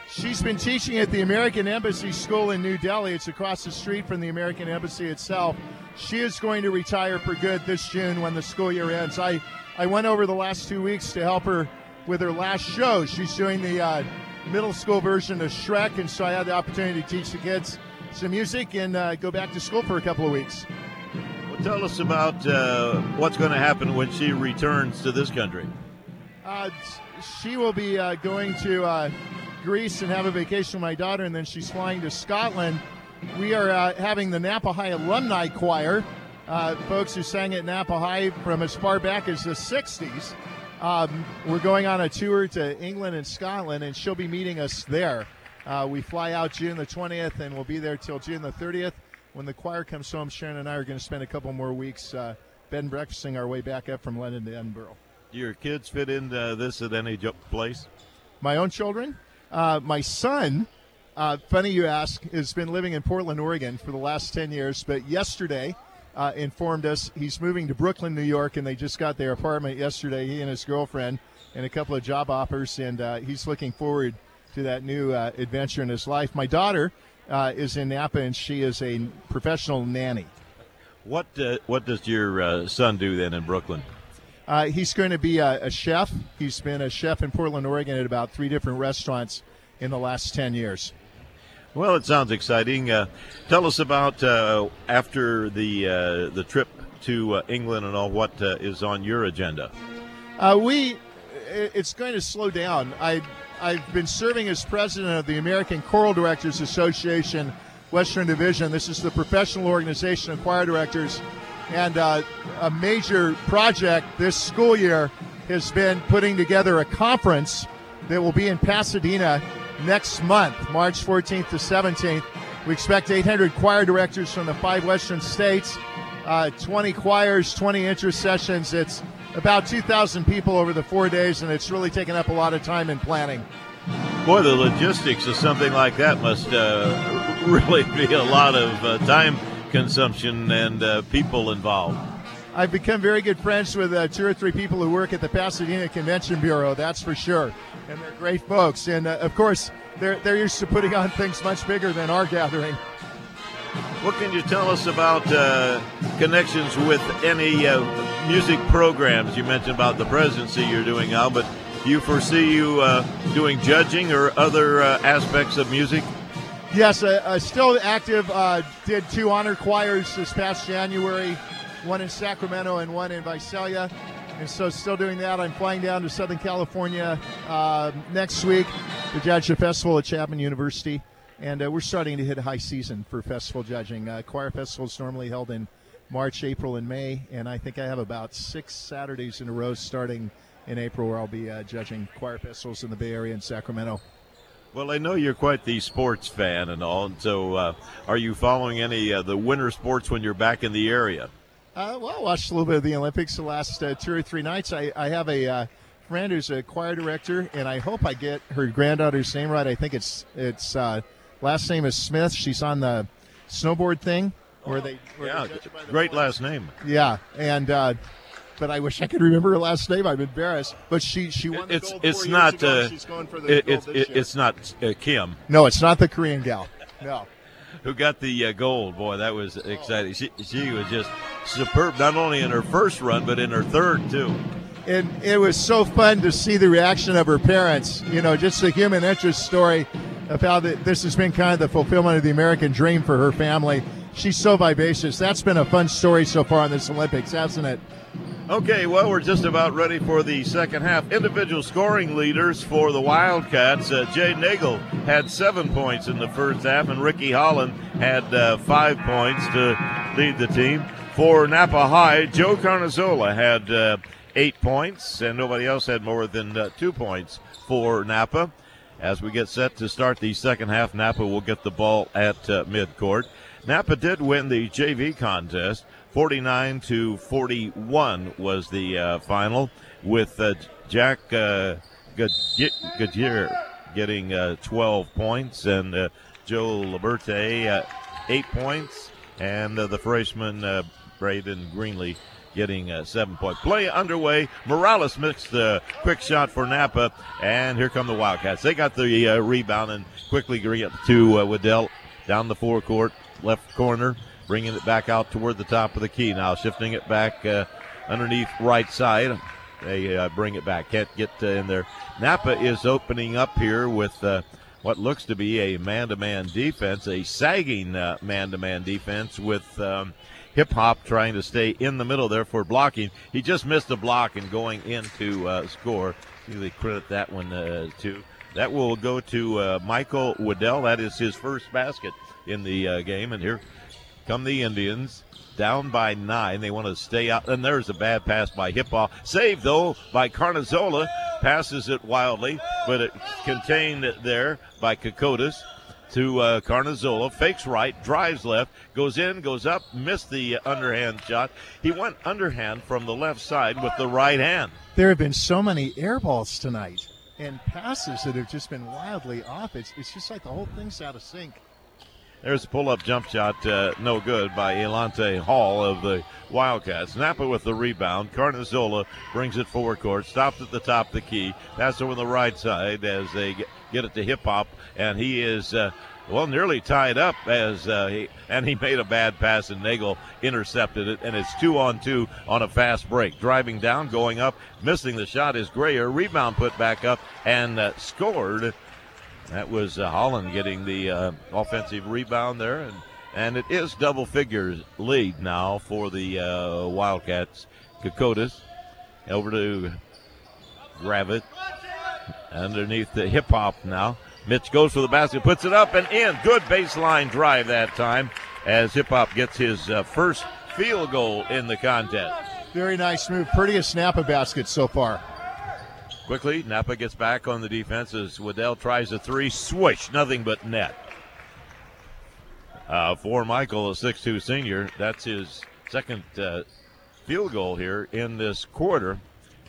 She's been teaching at the American Embassy School in New Delhi. It's across the street from the American Embassy itself. She is going to retire for good this June when the school year ends. I, I went over the last two weeks to help her with her last show. She's doing the uh, middle school version of Shrek, and so I had the opportunity to teach the kids some music and uh, go back to school for a couple of weeks. Well, tell us about uh, what's going to happen when she returns to this country. Uh, she will be uh, going to uh, Greece and have a vacation with my daughter, and then she's flying to Scotland. We are uh, having the Napa High Alumni Choir, uh, folks who sang at Napa High from as far back as the sixties. Um, we're going on a tour to England and Scotland, and she'll be meeting us there. Uh, we fly out June the twentieth, and we'll be there till June the thirtieth. When the choir comes home, Sharon and I are going to spend a couple more weeks uh, bed and breakfasting our way back up from London to Edinburgh. Do your kids fit into this at any jo- place? My own children? Uh, my son, uh, funny you ask, has been living in Portland, Oregon for the last ten years, but yesterday uh, informed us he's moving to Brooklyn, New York, and they just got their apartment yesterday, he and his girlfriend, and a couple of job offers, and uh, he's looking forward to that new uh, adventure in his life. My daughter uh, is in Napa, and she is a professional nanny. What uh, what does your uh, son do then in Brooklyn? Uh, he's going to be a, a chef. He's been a chef in Portland, Oregon at about three different restaurants in the last ten years. Well, it sounds exciting. Uh, tell us about uh, after the uh, the trip to uh, England and all, what uh, is on your agenda? Uh, we, it's going to slow down. I, I've been serving as president of the American Choral Directors Association Western Division. This is the professional organization of choir directors. And uh, a major project this school year has been putting together a conference that will be in Pasadena next month, March fourteenth to seventeenth. We expect eight hundred choir directors from the five western states, uh, twenty choirs, twenty intercessions. It's about two thousand people over the four days, and it's really taken up a lot of time in planning. Boy, the logistics of something like that must uh, really be a lot of uh, time consumption and uh, people involved. I've become very good friends with uh, two or three people who work at the Pasadena Convention Bureau, that's for sure. And they're great folks. And, uh, of course, they're, they're used to putting on things much bigger than our gathering. What can you tell us about uh, connections with any uh, music programs? You mentioned about the presidency you're doing now, but do you foresee you uh, doing judging or other uh, aspects of music? Yes, uh, uh, still active. Uh, did two honor choirs this past January, one in Sacramento and one in Visalia. And so still doing that. I'm flying down to Southern California uh, next week to judge a festival at Chapman University. And uh, we're starting to hit a high season for festival judging. Uh, choir festivals normally held in March, April, and May. And I think I have about six Saturdays in a row starting in April where I'll be uh, judging choir festivals in the Bay Area and Sacramento. Well, I know you're quite the sports fan and all, and so uh, are you following any of uh, the winter sports when you're back in the area? Uh, well, I watched a little bit of the Olympics the last uh, two or three nights. I, I have a uh, friend who's a choir director, and I hope I get her granddaughter's name right. I think it's it's uh, last name is Smith. She's on the snowboard thing where they where yeah, they judge it by the great points. last name. Yeah, and uh, but I wish I could remember her last name. I'm embarrassed. But she she won the It's gold it's four not years ago. uh, She's going for the it, gold it's this it, year. it's not uh, Kim No, it's not the Korean gal. No. who got the uh, gold. Boy, that was exciting. She she was just superb, not only in her first run but in her third too. And it was so fun to see the reaction of her parents. You know, just a human interest story of how the, this has been kind of the fulfillment of the American dream for her family. She's so vivacious. That's been a fun story so far in this Olympics, hasn't it? Okay, well, we're just about ready for the second half. Individual scoring leaders for the Wildcats. Uh, Jay Nagel had seven points in the first half, and Ricky Holland had uh, five points to lead the team. For Napa High, Joe Carnazzola had uh, eight points, and nobody else had more than uh, two points for Napa. As we get set to start the second half, Napa will get the ball at uh, midcourt. Napa did win the J V contest. forty-nine to forty-one was the uh, final, with uh, Jack uh, Gadier getting uh, twelve points and uh, Joe Liberte uh, eight points, and uh, the freshman uh, Braden Greenlee getting a seven-point play underway. Morales missed the quick shot for Napa, and here come the Wildcats. They got the uh, rebound and quickly get to uh, Waddell down the forecourt, left corner, bringing it back out toward the top of the key now, shifting it back uh, underneath right side. They uh, bring it back. Can't get uh, in there. Napa is opening up here with uh, what looks to be a man-to-man defense, a sagging uh, man-to-man defense with um, Hip Hop trying to stay in the middle there for blocking. He just missed a block and going in to uh, score. They credit that one uh, to. That will go to uh, Michael Waddell. That is his first basket in the uh, game. And here come the Indians. Down by nine. They want to stay out. And there's a bad pass by Hip-Hop. Saved, though, by Carnazzola. Passes it wildly, but it's contained there by Kokotis to uh, Carnazzola. Fakes right, drives left, goes in, goes up, missed the underhand shot. He went underhand from the left side with the right hand. There have been so many air balls tonight and passes that have just been wildly off. It's, it's just like the whole thing's out of sync. There's a pull-up jump shot, uh, no good, by Elante Hall of the Wildcats. Napa with the rebound. Carnazzola brings it forward court, stops at the top of the key, pass over the right side as they get it to Hip-Hop, and he is, uh, well, nearly tied up as uh, he, and he made a bad pass, and Nagel intercepted it, and it's two on two on a fast break. Driving down, going up, missing the shot is Grayer. Rebound put back up and uh, scored. That was uh, Holland getting the uh, offensive rebound there, and, and it is double figures lead now for the uh, Wildcats. Kokotis over to Gravitt underneath the Hip Hop now. Mitch goes for the basket, puts it up and in. Good baseline drive that time as Hip Hop gets his uh, first field goal in the contest. Very nice move. Prettiest Napa basket so far. Quickly, Napa gets back on the defense as Waddell tries a three. Swish, nothing but net. Uh, for Michael, a six two senior, that's his second uh, field goal here in this quarter.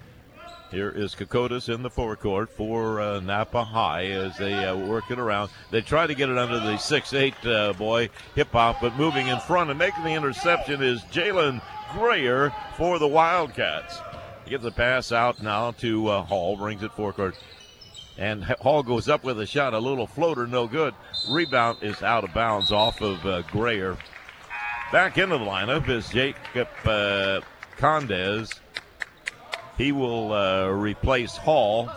Here is Kokotis in the forecourt for uh, Napa High as they uh, work it around. They try to get it under the six eight uh, boy, Hip Hop, but moving in front and making the interception is Jalen Grayer for the Wildcats. He gets a pass out now to uh, Hall, brings it forecourt. And Hall goes up with a shot, a little floater, no good. Rebound is out of bounds off of uh, Grayer. Back into the lineup is Jacob uh, Condes. He will uh, replace Hall.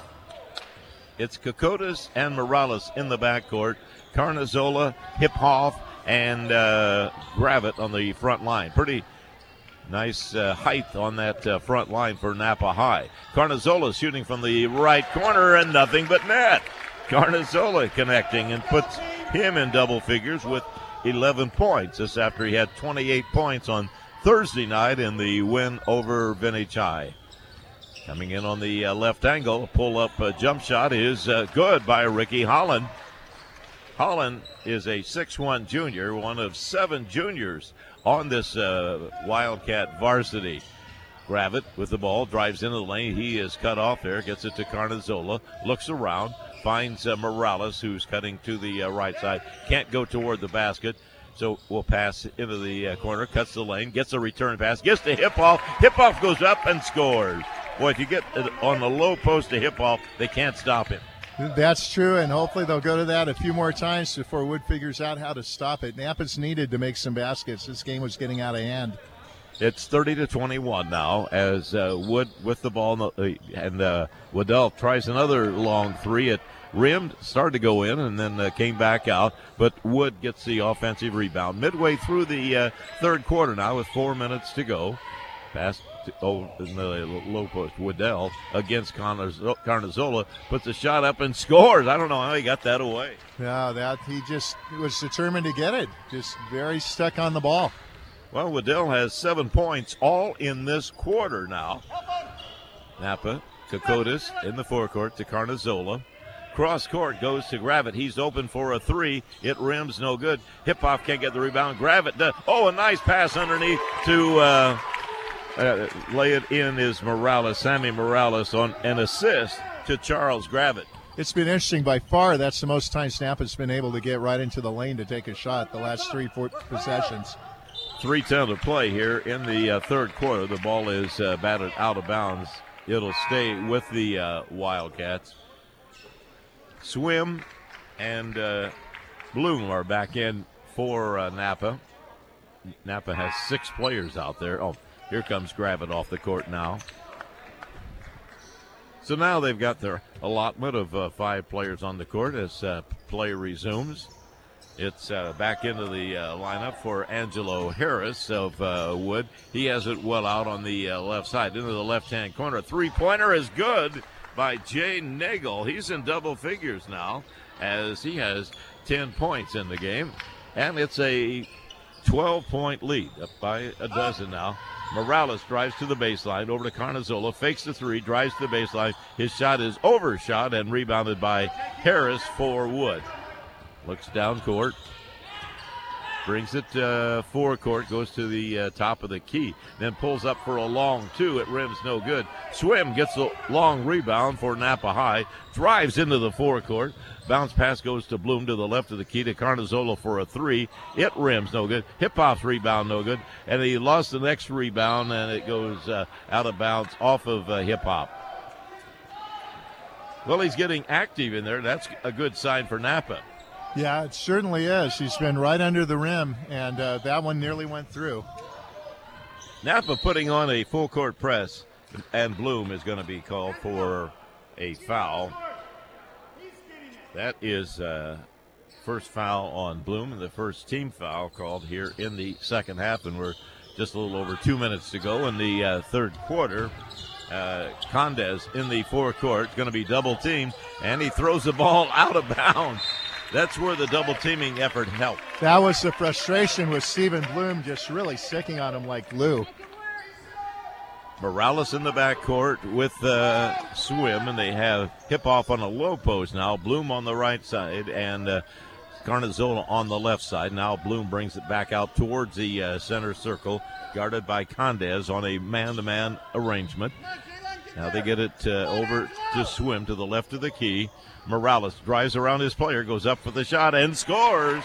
It's Kokotis and Morales in the backcourt. Carnazzola, Hip-Hop, and uh, Gravitt on the front line. Pretty nice uh, height on that uh, front line for Napa High. Carnazzola shooting from the right corner and nothing but net. Carnazzola connecting and puts him in double figures with eleven points. This after he had twenty-eight points on Thursday night in the win over Vintage High. Coming in on the uh, left angle, pull-up uh, jump shot is uh, good by Ricky Holland. Holland is a six one junior, one of seven juniors on this uh, Wildcat varsity. Gravitt with the ball, drives into the lane. He is cut off there, gets it to Carnazzola, looks around, finds uh, Morales, who's cutting to the uh, right side. Can't go toward the basket, so we'll pass into the uh, corner, cuts the lane, gets a return pass, gets to Hip-Hop. Hip-Hop goes up and scores. Boy, if you get on the low post to Hip-Hop, they can't stop him. That's true, and hopefully they'll go to that a few more times before Wood figures out how to stop it. Napa's needed to make some baskets. This game was getting out of hand. It's thirty to twenty-one now as uh, Wood with the ball, and uh, Waddell tries another long three. It rimmed, started to go in, and then uh, came back out, but Wood gets the offensive rebound. Midway through the uh, third quarter now with four minutes to go. Pass to, oh, in the low post. Waddell against Carnazzola puts a shot up and scores. I don't know how he got that away. Yeah, that he just was determined to get it. Just very stuck on the ball. Well, Waddell has seven points all in this quarter now. Napa, Kokotis in the forecourt to Carnazzola. Cross court goes to Gravitt. He's open for a three. It rims, no good. Hip-Hop can't get the rebound. Gravitt does. Oh, a nice pass underneath to uh, uh, lay it in is Morales, Sammy Morales on an assist to Charles Gravitt. It's been interesting. By far, that's the most times Napa's been able to get right into the lane to take a shot the last three, four possessions. three ten to play here in the uh, third quarter. The ball is uh, batted out of bounds. It'll stay with the uh, Wildcats. Swim and uh, Bloom are back in for uh, Napa. Napa has six players out there. Oh, here comes Gravett off the court now. So now they've got their allotment of uh, five players on the court as uh, play resumes. It's uh, back into the uh, lineup for Angelo Harris of uh, Wood. He has it well out on the uh, left side. Into the left-hand corner. A three-pointer is good by Jay Nagel. He's in double figures now as he has ten points in the game. And it's a twelve-point lead, up by a dozen now. Morales drives to the baseline, over to Carnazzola, fakes the three, drives to the baseline. His shot is overshot and rebounded by Harris for Wood. Looks down court, brings it uh, forecourt, goes to the uh, top of the key, then pulls up for a long two. It rims no good. Swim gets a long rebound for Napa High, drives into the forecourt. Bounce pass goes to Bloom to the left of the key to Carnazzola for a three. It rims no good. Hip-Hop's rebound no good. And he lost the next rebound, and it goes uh, out of bounds off of uh, Hip-Hop. Well, he's getting active in there. That's a good sign for Napa. Yeah, it certainly is. He's been right under the rim, and uh, that one nearly went through. Napa putting on a full-court press, and Bloom is going to be called for a foul. That is uh, first foul on Bloom, and the first team foul called here in the second half, and we're just a little over two minutes to go in the uh, third quarter. Uh, Condes in the forecourt, going to be double-teamed, and he throws the ball out of bounds. That's where the double-teaming effort helped. That was the frustration with Stephen Bloom just really sicking on him like glue. Morales in the backcourt with uh, Swim, and they have Hip-Hop on a low post now. Bloom on the right side, and uh, Carnazzola on the left side. Now Bloom brings it back out towards the uh, center circle, guarded by Condes on a man-to-man arrangement. Now they get it uh, over to Swim to the left of the key. Morales drives around his player, goes up for the shot, and scores.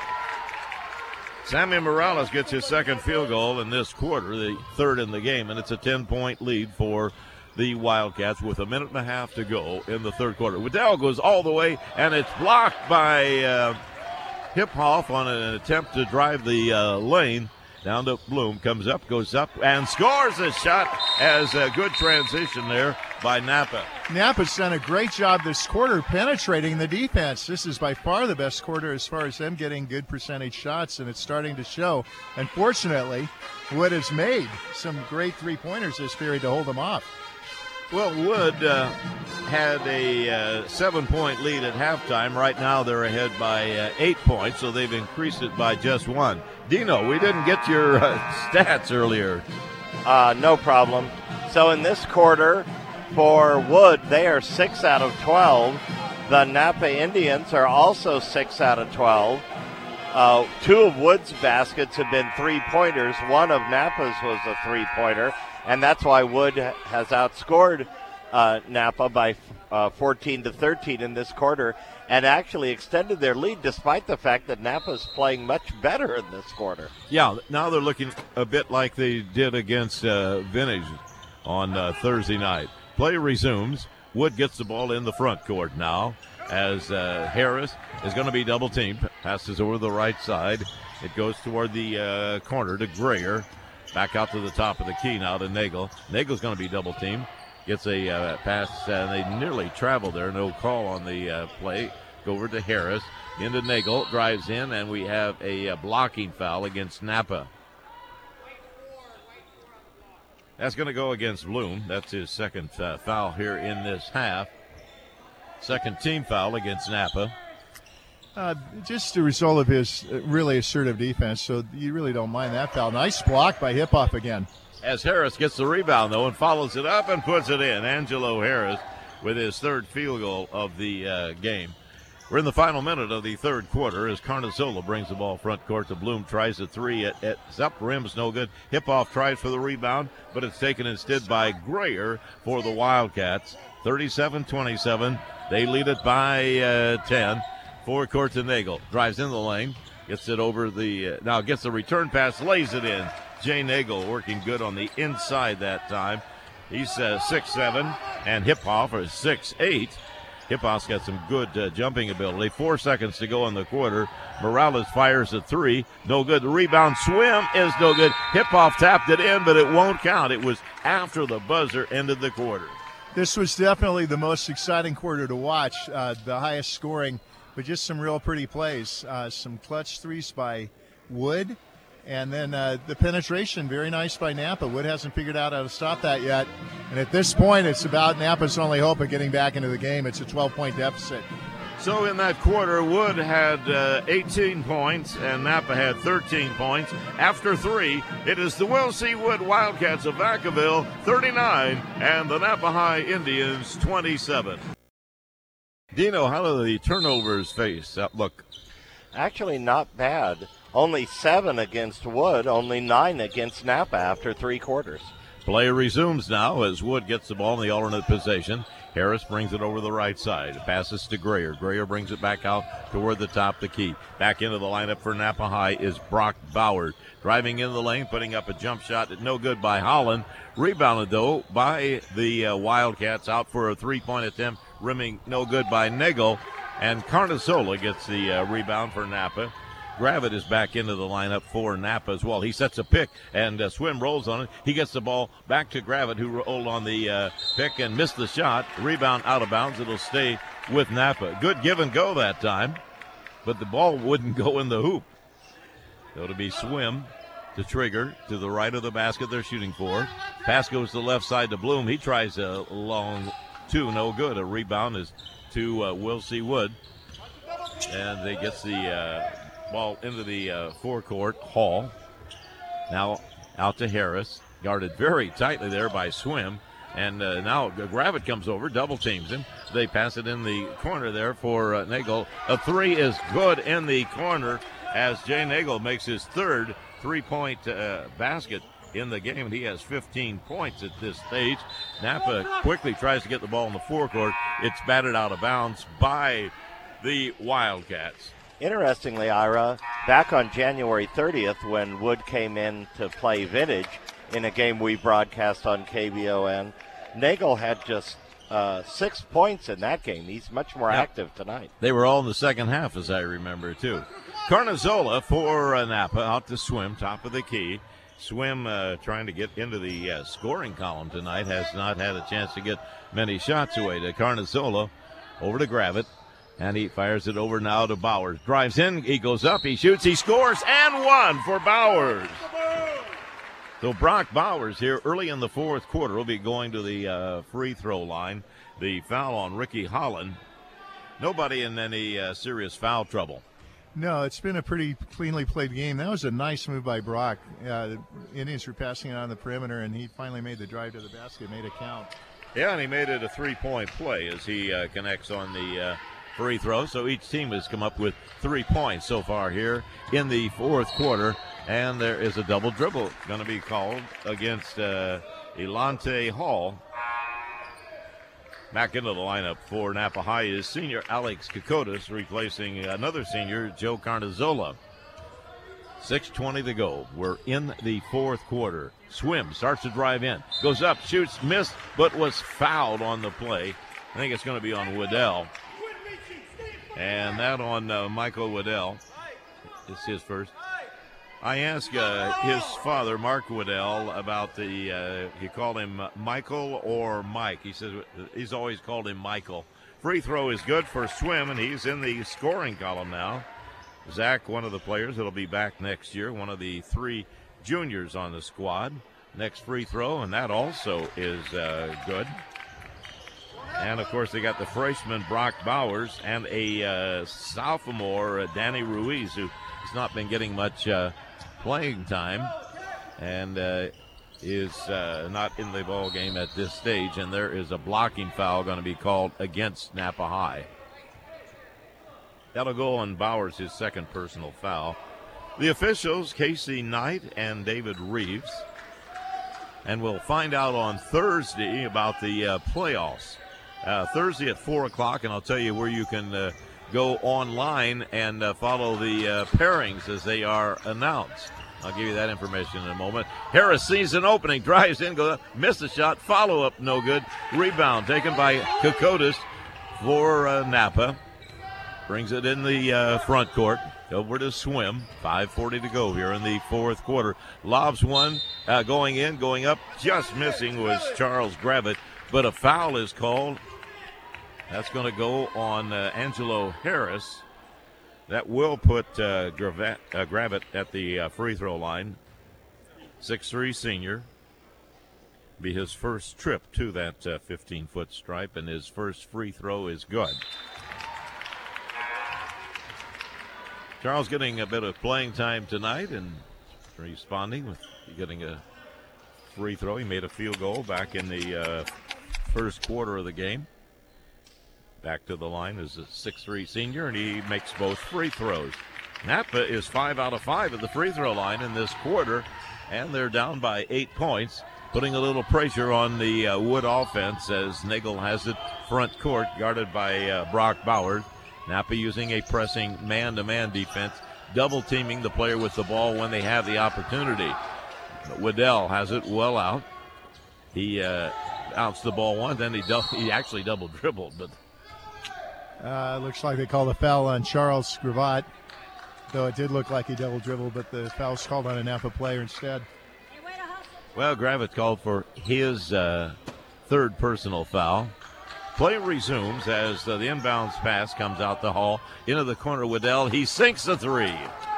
Sammy Morales gets his second field goal in this quarter, the third in the game, and it's a ten-point lead for the Wildcats with a minute and a half to go in the third quarter. Waddell goes all the way, and it's blocked by uh, Hip-Hop on an attempt to drive the uh, lane. Down to Bloom, comes up, goes up, and scores a shot as a good transition there by Napa. Napa's done a great job this quarter penetrating the defense. This is by far the best quarter as far as them getting good percentage shots, and it's starting to show. Unfortunately, Wood has made some great three-pointers this period to hold them off. Well, Wood uh, had a uh, seven-point lead at halftime. Right now they're ahead by uh, eight points, so they've increased it by just one. Dino, we didn't get your uh, stats earlier. Uh, no problem. So in this quarter, for Wood, they are six out of twelve. The Napa Indians are also six out of twelve. Uh, two of Wood's baskets have been three-pointers. One of Napa's was a three-pointer, and that's why Wood has outscored uh, Napa by uh, fourteen to thirteen in this quarter, and actually extended their lead despite the fact that Napa's playing much better in this quarter. Yeah, now they're looking a bit like they did against uh, Vintage on uh, Thursday night. Play resumes. Wood gets the ball in the front court now as uh, Harris is going to be double-teamed. Passes over the right side. It goes toward the uh, corner to Greer. Back out to the top of the key now to Nagel. Nagel's going to be double-teamed. Gets a uh, pass, and they nearly travel there. No call on the uh, play. Go over to Harris. Into Nagel. Drives in, and we have a uh, blocking foul against Napa. That's going to go against Bloom. That's his second uh, foul here in this half. Second team foul against Napa. Uh, just the result of his uh, really assertive defense, so you really don't mind that foul. Nice block by Hip-Hop again. As Harris gets the rebound, though, and follows it up and puts it in. Angelo Harris with his third field goal of the uh, game. We're in the final minute of the third quarter as Carnazzola brings the ball front court to Bloom. Tries a three. At, at up rim's no good. Hip-Hop tries for the rebound, but it's taken instead by Greer for the Wildcats. thirty-seven twenty-seven. They lead it by uh, ten. Forecourt to Nagel. Drives in the lane. Gets it over the, uh, now gets the return pass, lays it in. Jay Nagel working good on the inside that time. He's uh, six seven, and Hiphoff is six eight. Hiphoff's got some good uh, jumping ability. Four seconds to go in the quarter. Morales fires a three. No good. The rebound swim is no good. Hiphoff tapped it in, but it won't count. It was after the buzzer ended the quarter. This was definitely the most exciting quarter to watch, uh, the highest scoring, but just some real pretty plays. Uh, some clutch threes by Wood, and then uh, the penetration, very nice by Napa. Wood hasn't figured out how to stop that yet. And at this point, it's about Napa's only hope of getting back into the game. It's a twelve-point deficit. So in that quarter, Wood had uh, eighteen points and Napa had thirteen points. After three, it is the Will C. Wood Wildcats of Vacaville thirty-nine and the Napa High Indians twenty-seven. Dino, how do the turnovers face uh, look? Actually, not bad. Only seven against Wood, only nine against Napa after three quarters. Play resumes now as Wood gets the ball in the alternate possession. Harris brings it over the right side. Passes to Grayer. Grayer brings it back out toward the top of the key. Back into the lineup for Napa High is Brock Bauer. Driving in the lane, putting up a jump shot. No good by Holland. Rebounded, though, by the uh, Wildcats. Out for a three-point attempt. Rimming no good by Nagel. And Carnizola gets the uh, rebound for Napa. Gravitt is back into the lineup for Napa as well. He sets a pick, and uh, Swim rolls on it. He gets the ball back to Gravitt, who rolled on the uh, pick and missed the shot. Rebound out of bounds. It'll stay with Napa. Good give and go that time, but the ball wouldn't go in the hoop. So it'll be Swim to Trigger to the right of the basket they're shooting for. Pass goes to the left side to Bloom. He tries a long two, no good. A rebound is to uh, Will C. Wood, and they gets the uh, ball into the uh, forecourt. Hall now out to Harris, guarded very tightly there by Swim, and uh, now Gravitt comes over, double teams him. They pass it in the corner there for uh, Nagel. A three is good in the corner as Jay Nagel makes his third three-point uh, basket in the game, and he has fifteen points at this stage. Napa quickly tries to get the ball in the forecourt. It's batted out of bounds by the Wildcats. Interestingly, Ira, back on January thirtieth when Wood came in to play Vintage in a game we broadcast on K B O N, Nagel had just uh, six points in that game. He's much more yep. active tonight. They were all in the second half, as I remember, too. Carnizola for uh, Napa out to Swim, top of the key. Swim uh, trying to get into the uh, scoring column tonight, has not had a chance to get many shots away. To Carnizola, over to Gravitt. And he fires it over now to Bowers. Drives in, he goes up, he shoots, he scores, and one for Bowers. So Brock Bowers here early in the fourth quarter will be going to the uh, free throw line. The foul on Ricky Holland. Nobody in any uh, serious foul trouble. No, it's been a pretty cleanly played game. That was a nice move by Brock. Uh, the Indians were passing it on the perimeter, and he finally made the drive to the basket, made it count. Yeah, and he made it a three-point play as he uh, connects on the uh, free throw. So each team has come up with three points so far here in the fourth quarter. And there is a double dribble going to be called against uh, Elante Hall. Back into the lineup for Napa High is senior Alex Kokotis, replacing another senior, Joe Carnizola. six twenty to go. We're in the fourth quarter. Swim starts to drive in. Goes up, shoots, missed, but was fouled on the play. I think it's going to be on Waddell. And that on uh, Michael Waddell. It's his first. I asked uh, his father, Mark Waddell, about the, uh, he called him Michael or Mike. He says he's always called him Michael. Free throw is good for Swim, and he's in the scoring column now. Zach, one of the players that'll be back next year, one of the three juniors on the squad. Next free throw, and that also is uh, good. And, of course, they got the freshman Brock Bowers and a uh, sophomore, uh, Danny Ruiz, who has not been getting much uh, playing time and uh, is uh, not in the ball game at this stage. And there is a blocking foul going to be called against Napa High. That'll go on Bowers, his second personal foul. The officials, Casey Knight and David Reeves. And we'll find out on Thursday about the uh, playoffs. Uh, Thursday at four o'clock, and I'll tell you where you can uh, go online and uh, follow the uh, pairings as they are announced. I'll give you that information in a moment. Harris sees an opening, drives in, goes up, missed the shot, follow-up, no good. Rebound taken by Kokotis for uh, Napa. Brings it in the uh, front court. Over to Swim. five forty to go here in the fourth quarter. Lobs one, uh, going in, going up. Just missing was Charles Gravitt, but a foul is called. That's going to go on uh, Angelo Harris. That will put uh, Gravitt, uh, Gravitt at the uh, free throw line. six three senior. Be his first trip to that uh, fifteen-foot stripe, and his first free throw is good. Charles getting a bit of playing time tonight and responding with getting a free throw. He made a field goal back in the uh, first quarter of the game. Back to the line is a six three senior, and he makes both free throws. Napa is five out of five at the free throw line in this quarter, and they're down by eight points, putting a little pressure on the uh, Wood offense as Nagel has it front court, guarded by uh, Brock Bauer. Napa using a pressing man-to-man defense, double-teaming the player with the ball when they have the opportunity. But Waddell has it well out. He uh, outs the ball once, then he, du- he actually double-dribbled, but Uh, looks like they called a foul on Charles Gravatt, though it did look like he double dribbled, but the foul's called on a Napa player instead. Well, Gravitt called for his uh, third personal foul. Play resumes as uh, the inbounds pass comes out the hall into the corner. Waddell, he sinks the three.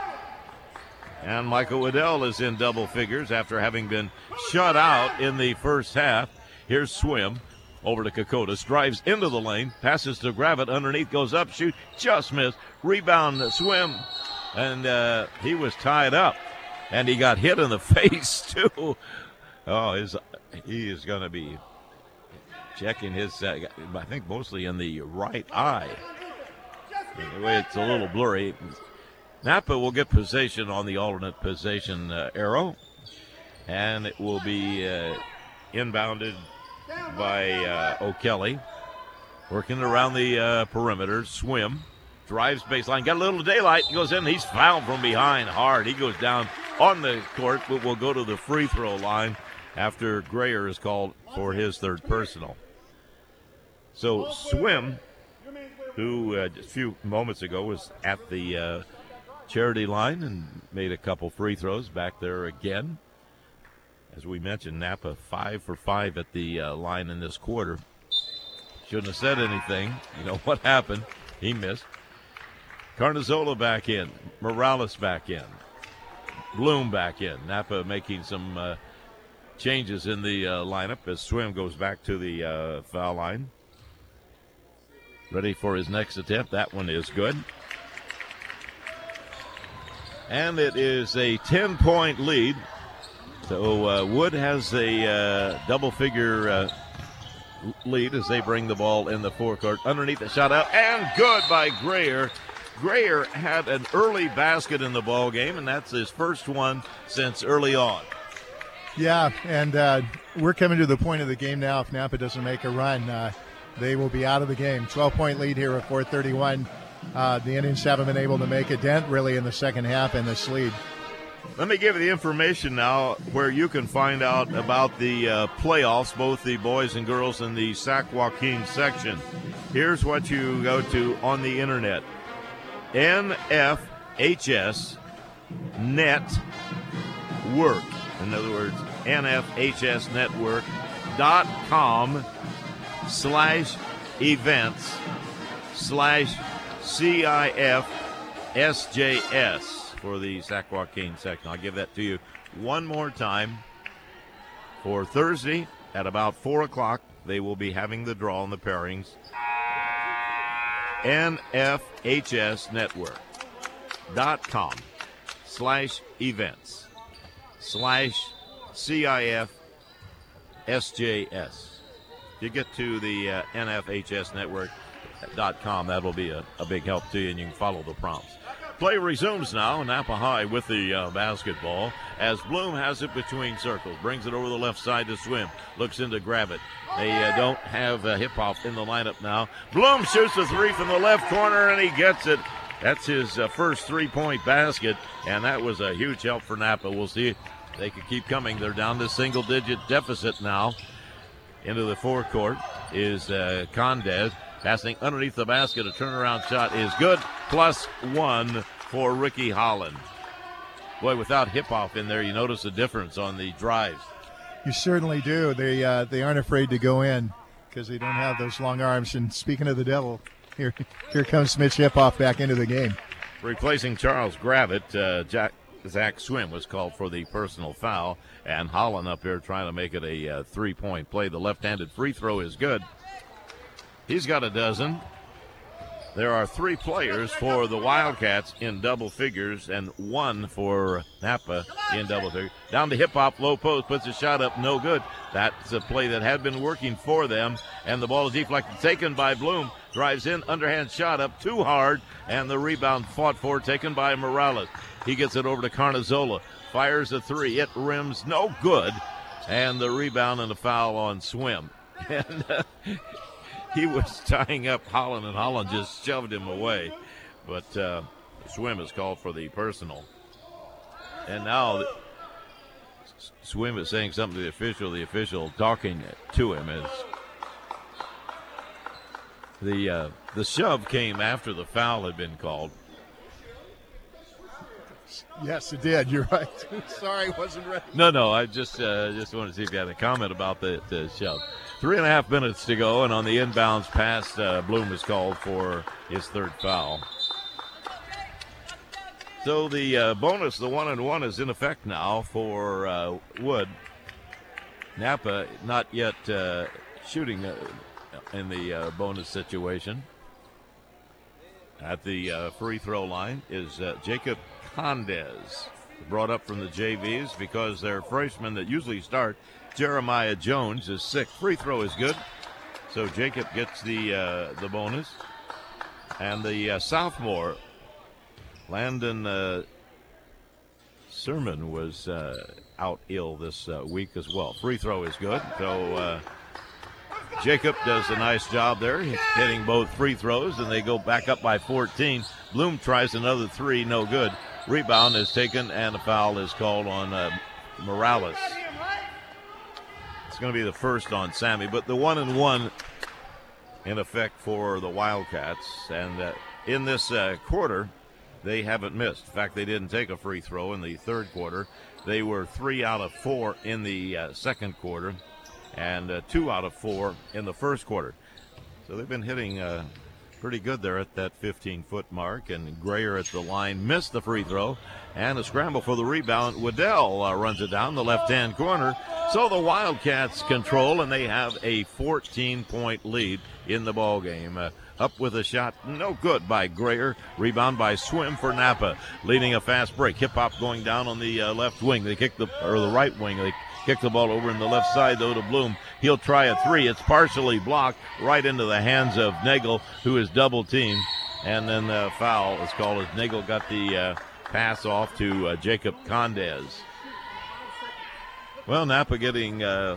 And Michael Waddell is in double figures after having been shut out in the first half. Here's Swim. Over to Kokotis, drives into the lane, passes to Gravitt, underneath, goes up, shoot, just missed. Rebound, Swim, and uh, he was tied up, and he got hit in the face, too. Oh, his, he is going to be checking his, uh, I think mostly in the right eye. Anyway, it's a little blurry. Napa will get possession on the alternate possession uh, arrow, and it will be uh, inbounded by uh, O'Kelly. Working around the uh, perimeter. Swim. Drives baseline. Got a little daylight. Goes in. He's fouled from behind hard. He goes down on the court, but will go to the free throw line after Grayer is called for his third personal. So Swim, who uh, just a few moments ago was at the uh, charity line and made a couple free throws, back there again. As we mentioned, Napa five for five at the uh, line in this quarter. Shouldn't have said anything. You know what happened. He missed. Carnazzola back in. Morales back in. Bloom back in. Napa making some uh, changes in the uh, lineup as Swim goes back to the uh, foul line. Ready for his next attempt. That one is good. And it is a ten-point lead. So uh, Wood has a uh, double-figure uh, lead as they bring the ball in the forecourt. Underneath the shot out, and good by Grayer. Grayer had an early basket in the ball game, and that's his first one since early on. Yeah, and uh, we're coming to the point of the game now. If Napa doesn't make a run, uh, they will be out of the game. twelve-point lead here at four thirty-one. Uh, the Indians haven't been able to make a dent really in the second half in this lead. Let me give you the information now where you can find out about the uh, playoffs, both the boys and girls in the Sac Joaquin section. Here's what you go to on the internet. N F H S Network. In other words, N F H S Network dot com slash events slash C I F S J S. For the Sac Joaquin section. I'll give that to you one more time. For Thursday at about four o'clock, they will be having the draw on the pairings. N F H S Network dot com slash events slash C I F S J S. If you get to the uh, N F H S Network dot com, that'll be a, a big help to you, and you can follow the prompts. Play resumes now. Napa High with the uh, basketball as Bloom has it between circles. Brings it over the left side to Swim. Looks in to grab it. They uh, don't have uh, Hip-Hop in the lineup now. Bloom shoots a three from the left corner, and he gets it. That's his uh, first three-point basket, and that was a huge help for Napa. We'll see if they could keep coming. They're down to single-digit deficit now. Into the forecourt is uh, Condez. Passing underneath the basket. A turnaround shot is good. Plus one for Ricky Holland. Boy, without Hip-Hop in there, you notice the difference on the drives. You certainly do. They uh, they aren't afraid to go in because they don't have those long arms. And speaking of the devil, here here comes Mitch Hip-Hop back into the game. Replacing Charles Gravitt, uh, Jack, Zach Swim was called for the personal foul. And Holland up here trying to make it a uh, three-point play. The left-handed free throw is good. He's got a dozen. There are three players for the Wildcats in double figures and one for Napa in double figures. Down to Hip-Hop, low post, puts a shot up, no good. That's a play that had been working for them, and the ball is deflected, taken by Bloom. Drives in, underhand shot up, too hard, and the rebound fought for, taken by Morales. He gets it over to Carnazzola, fires a three, it rims, no good, and the rebound and the foul on Swim. And uh, he was tying up Holland, and Holland just shoved him away. But uh, Swim is called for the personal. And now the, Swim is saying something to the official. The official talking to him as the uh, the shove came after the foul had been called. Yes, it did. You're right. Sorry, wasn't ready. No, no, I just uh, just wanted to see if you had a comment about the, the shove. Three and a half minutes to go, and on the inbounds pass, uh, Bloom is called for his third foul. So the uh, bonus, the one and one, is in effect now for uh, Wood. Napa not yet uh, shooting uh, in the uh, bonus situation. At the uh, free throw line is uh, Jacob Condez, brought up from the J Vs because their freshman that usually start, Jeremiah Jones, is sick. Free throw is good, so Jacob gets the uh, the bonus. And the uh, sophomore, Landon uh, Sermon, was uh, out ill this uh, week as well. Free throw is good, so uh, Jacob does a nice job there. He's hitting both free throws, and they go back up by fourteen. Bloom tries another three, no good. Rebound is taken, and a foul is called on uh, Morales. It's going to be the first on Sammy, but the one and one in effect for the Wildcats. And uh, in this uh, quarter, they haven't missed. In fact, they didn't take a free throw in the third quarter. They were three out of four in the uh, second quarter, and uh, two out of four in the first quarter. So they've been hitting uh, pretty good there at that fifteen-foot mark. And Grayer at the line missed the free throw, and a scramble for the rebound. Waddell uh, runs it down the left-hand corner. So the Wildcats control, and they have a fourteen-point lead in the ballgame. Uh, up with a shot, no good by Grayer. Rebound by Swim for Napa, leading a fast break. Hip-Hop going down on the uh, left wing. They kick the, or the right wing. They kick the ball over in the left side, though, to Bloom. He'll try a three. It's partially blocked right into the hands of Nagel, who is double-teamed. And then the foul is called as Nagel got the uh, pass off to uh, Jacob Condez. Well, Napa getting uh,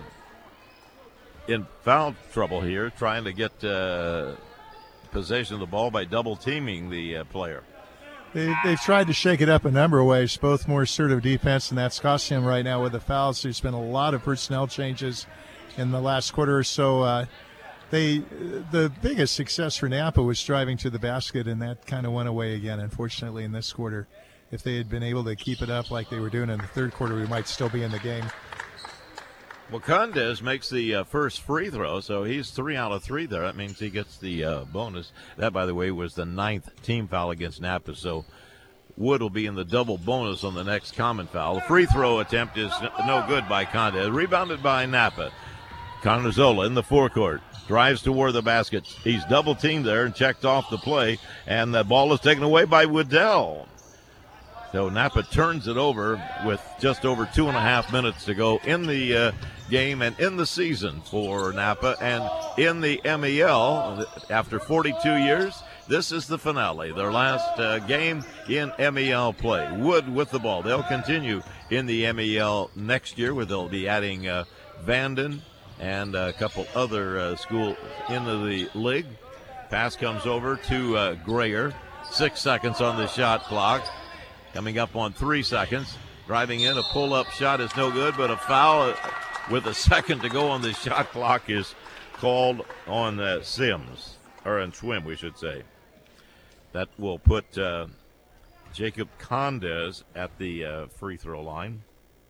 in foul trouble here, trying to get uh, possession of the ball by double-teaming the uh, player. They, they've tried to shake it up a number of ways, both more assertive defense, and that's costing them right now with the fouls. There's been a lot of personnel changes in the last quarter or so. Uh, they, the biggest success for Napa was driving to the basket, and that kind of went away again, unfortunately, in this quarter. If they had been able to keep it up like they were doing in the third quarter, we might still be in the game. Well, Condez makes the uh, first free throw, so he's three out of three there. That means he gets the uh, bonus. That, by the way, was the ninth team foul against Napa, so Wood will be in the double bonus on the next common foul. The free throw attempt is no good by Condez. Rebounded by Napa. Carnazzola in the forecourt. Drives toward the basket. He's double-teamed there and checked off the play, and the ball is taken away by Waddell. So Napa turns it over with just over two and a half minutes to go in the uh, game and in the season for Napa and in the M E L. After forty-two years, This is the finale, their last uh, game in M E L play. Wood with the ball. They'll continue in the M E L next year, where they'll be adding uh, Vanden and a couple other uh, schools into the league. Pass comes over to uh, Grayer. Six seconds on the shot clock. Coming up on three seconds. Driving in, a pull-up shot is no good, but a foul with a second to go on the shot clock is called on uh, Sims, or on Swim, we should say. That will put uh, Jacob Condes at the uh, free throw line.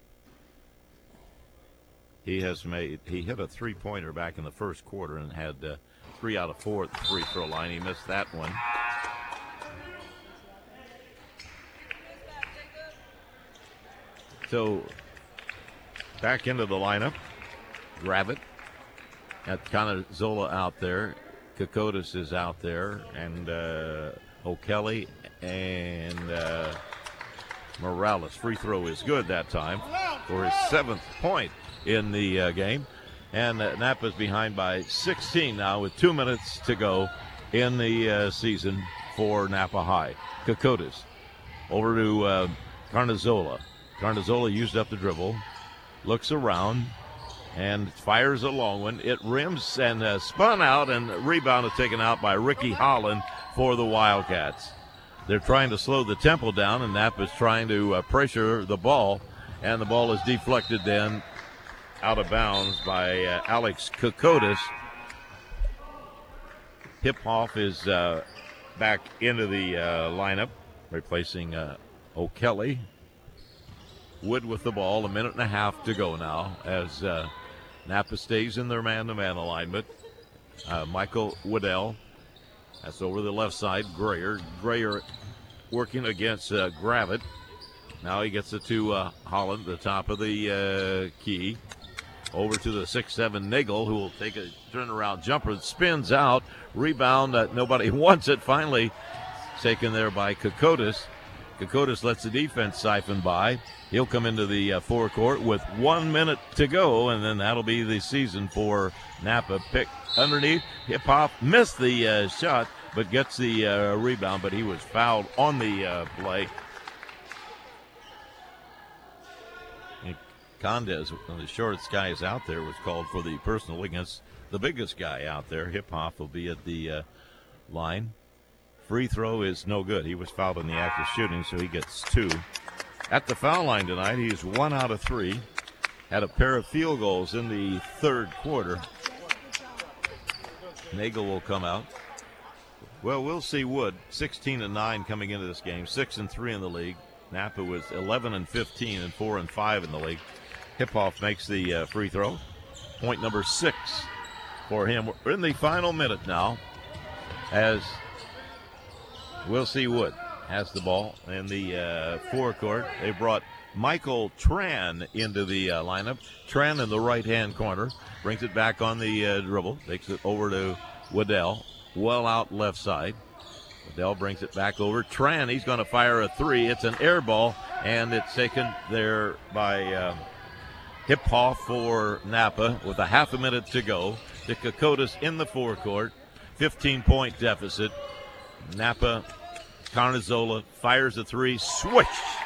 He has made, he hit a three-pointer back in the first quarter and had uh, three out of four at the free throw line. He missed that one. So back into the lineup. Gravitt. Got Canazola out there. Kokotis is out there. And uh, O'Kelly and uh, Morales. Free throw is good that time for his seventh point in the uh, game. And uh, Napa's behind by sixteen now with two minutes to go in the uh, season for Napa High. Kokotis over to uh, Carnazola. Carnazola used up the dribble, looks around, and fires a long one. It rims and uh, spun out, and rebound is taken out by Ricky Holland for the Wildcats. They're trying to slow the tempo down, and Napa's trying to uh, pressure the ball, and the ball is deflected then out of bounds by uh, Alex Kokotis. Hiphoff is uh, back into the uh, lineup, replacing uh, O'Kelly. Wood with the ball, a minute and a half to go now as uh, Napa stays in their man-to-man alignment. Uh, Michael Waddell, that's over the left side. Grayer, Grayer working against uh, Gravitt. Now he gets it to uh, Holland, the top of the uh, key. Over to the six seven Nagel, who will take a turnaround jumper. It spins out, rebound, uh, nobody wants it. Finally taken there by Kokotis. Kokotis lets the defense siphon by. He'll come into the uh, forecourt with one minute to go, and then that'll be the season for Napa. Pick underneath. Hip-Hop missed the uh, shot, but gets the uh, rebound, but he was fouled on the uh, play. And Condes, one of the shortest guys out there, was called for the personal against the biggest guy out there. Hip-Hop will be at the uh, line. Free throw is no good. He was fouled in the act of shooting, so he gets two. At the foul line tonight, he's one out of three. Had a pair of field goals in the third quarter. Nagel will come out. Well, we'll see Wood, sixteen and nine coming into this game, six and three in the league. Napa was eleven and fifteen and four and five in the league. Hiphoff makes the uh, free throw. Point number six for him. We're in the final minute now as We'll see Wood has the ball in the uh, forecourt. They brought Michael Tran into the uh, lineup. Tran in the right-hand corner. Brings it back on the uh, dribble. Takes it over to Waddell. Well out left side. Waddell brings it back over. Tran, he's going to fire a three. It's an air ball, and it's taken there by uh, Hiphoff for Napa with a half a minute to go. To Kokotis in the forecourt. fifteen-point deficit. Napa, Carnazola fires a three, switch.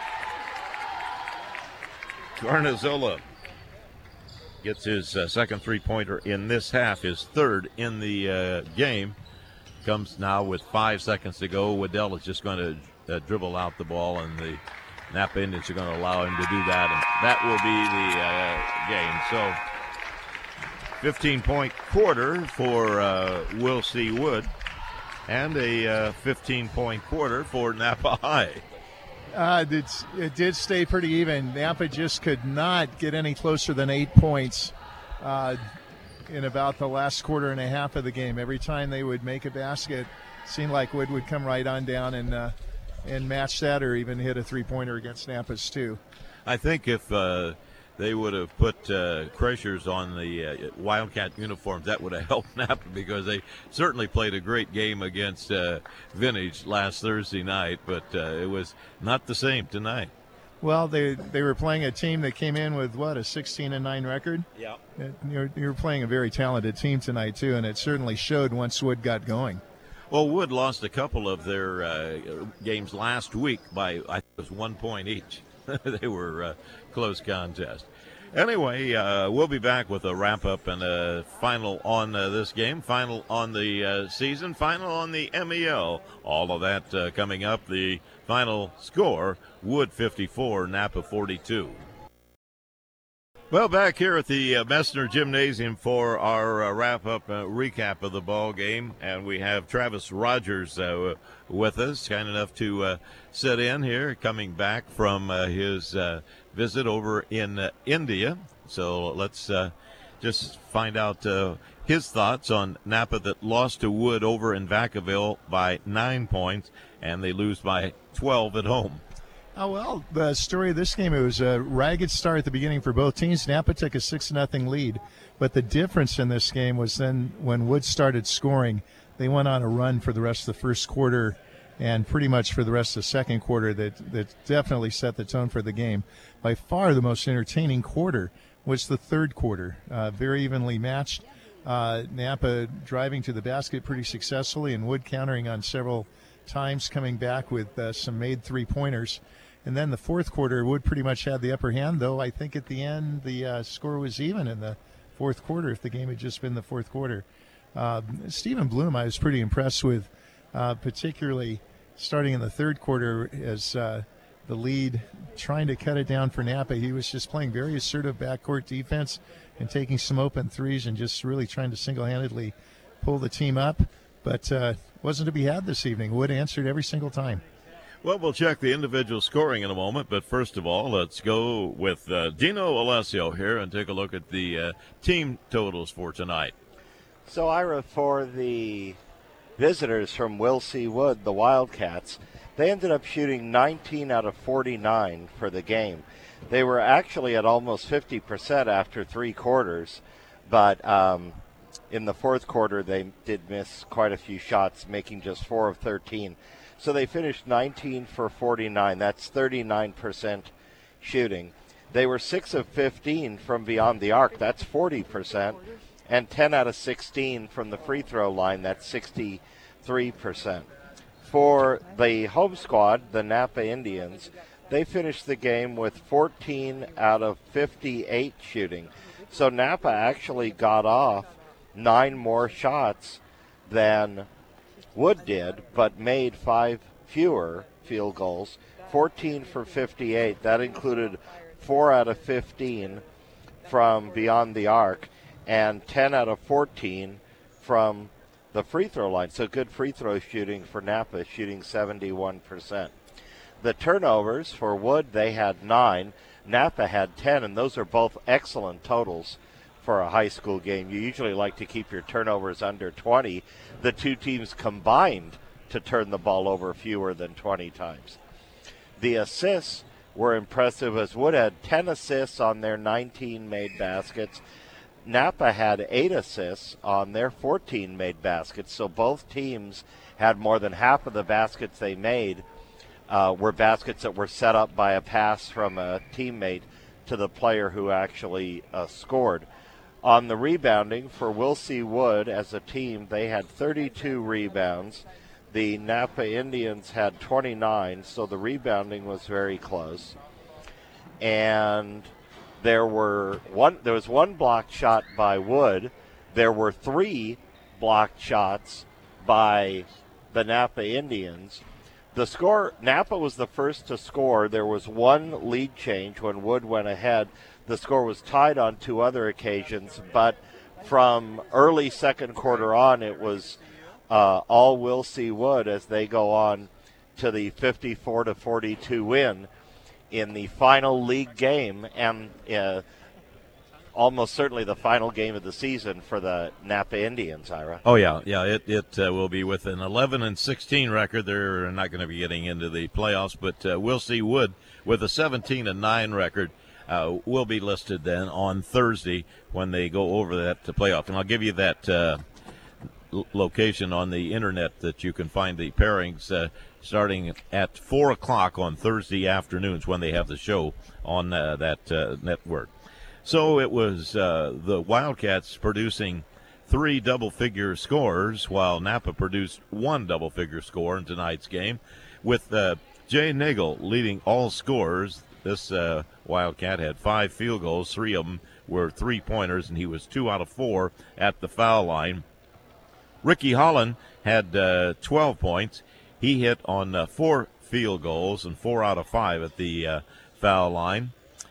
Carnazola gets his uh, second three-pointer in this half, his third in the uh, game. Comes now with five seconds to go. Waddell is just going to uh, dribble out the ball, and the Napa Indians are going to allow him to do that, and that will be the uh, game. So fifteen-point quarter for uh, Will C. Wood. And a uh, fifteen-point quarter for Napa High. Uh, it's, it did stay pretty even. Napa just could not get any closer than eight points uh, in about the last quarter and a half of the game. Every time they would make a basket, it seemed like Wood would come right on down and uh, and match that, or even hit a three-pointer against Napa's too. I think if uh, they would have put uh, Kreshers on the uh, Wildcat uniforms, that would have helped Napa, because they certainly played a great game against uh, Vintage last Thursday night, but uh, it was not the same tonight. Well, they they were playing a team that came in with, what, a sixteen and nine record? Yeah. You're, you're playing a very talented team tonight, too, and it certainly showed once Wood got going. Well, Wood lost a couple of their uh, games last week by, I think it was one point each. They were uh, close contest. Anyway, uh, we'll be back with a wrap-up and a final on uh, this game, final on the uh, season, final on the M E L. All of that uh, coming up. The final score, Wood fifty-four, Napa forty-two. Well, back here at the uh, Messner Gymnasium for our uh, wrap-up uh, recap of the ball game, and we have Travis Rogers uh, with us, kind enough to uh, sit in here, coming back from uh, his uh, visit over in uh, India. So let's uh, just find out uh, his thoughts on Napa that lost to Wood over in Vacaville by nine points, and they lose by twelve at home. Oh, well, the story of this game, it was a ragged start at the beginning for both teams. Napa took a six to nothing lead, but the difference in this game was then when Wood started scoring, they went on a run for the rest of the first quarter and pretty much for the rest of the second quarter that, that definitely set the tone for the game. By far the most entertaining quarter was the third quarter, uh, very evenly matched. Uh, Napa driving to the basket pretty successfully and Wood countering on several times, coming back with uh, some made three-pointers. And then the fourth quarter, Wood pretty much had the upper hand, though I think at the end the uh, score was even in the fourth quarter if the game had just been the fourth quarter. Uh, Stephen Bloom, I was pretty impressed with, uh, particularly starting in the third quarter as uh, the lead, trying to cut it down for Napa. He was just playing very assertive backcourt defense and taking some open threes and just really trying to single-handedly pull the team up. But uh, wasn't to be had this evening. Wood answered every single time. Well, we'll check the individual scoring in a moment, but first of all, let's go with uh, Dino Alessio here and take a look at the uh, team totals for tonight. So, Ira, for the visitors from Will C. Wood, the Wildcats, they ended up shooting nineteen out of forty-nine for the game. They were actually at almost fifty percent after three quarters, but um, in the fourth quarter they did miss quite a few shots, making just four of thirteen. So they finished nineteen for forty-nine. That's thirty-nine percent shooting. They were six of fifteen from beyond the arc. That's forty percent. And ten out of sixteen from the free throw line. That's sixty-three percent. For the home squad, the Napa Indians, they finished the game with fourteen out of fifty-eight shooting. So Napa actually got off nine more shots than Wood did, but made five fewer field goals, fourteen for fifty-eight. That included four out of fifteen from beyond the arc and ten out of fourteen from the free throw line. So good free throw shooting for Napa, shooting seventy-one percent. The turnovers for Wood, they had nine. Napa had ten, and those are both excellent totals for a high school game. You usually like to keep your turnovers under twenty. The two teams combined to turn the ball over fewer than twenty times. The assists were impressive as Wood had ten assists on their nineteen made baskets. Napa had eight assists on their fourteen made baskets, so both teams had more than half of the baskets they made uh, were baskets that were set up by a pass from a teammate to the player who actually uh, scored. On the rebounding for Will C. Wood as a team, they had thirty-two rebounds. The Napa Indians had twenty-nine, so the rebounding was very close. And there were one. There was one blocked shot by Wood. There were three blocked shots by the Napa Indians. The score, Napa was the first to score. There was one lead change when Wood went ahead. The score was tied on two other occasions, but from early second quarter on, it was uh, all Will C. Wood as they go on to the fifty-four to forty-two win in the final league game, and uh, almost certainly the final game of the season for the Napa Indians, Ira. Oh, yeah, yeah, it, it uh, will be with an eleven and sixteen record. They're not going to be getting into the playoffs, but uh, Will C. Wood with a seventeen and nine record uh, will be listed then on Thursday when they go over that to playoff. And I'll give you that uh, l- location on the internet that you can find the pairings uh, starting at four o'clock on Thursday afternoons when they have the show on uh, that uh, network. So it was uh, the Wildcats producing three double-figure scores, while Napa produced one double-figure score in tonight's game, with uh, Jay Nagel leading all scorers. This uh, Wildcat had five field goals. Three of them were three-pointers, and he was two out of four at the foul line. Ricky Holland had uh, twelve points. He hit on uh, four field goals and four out of five at the uh, foul line.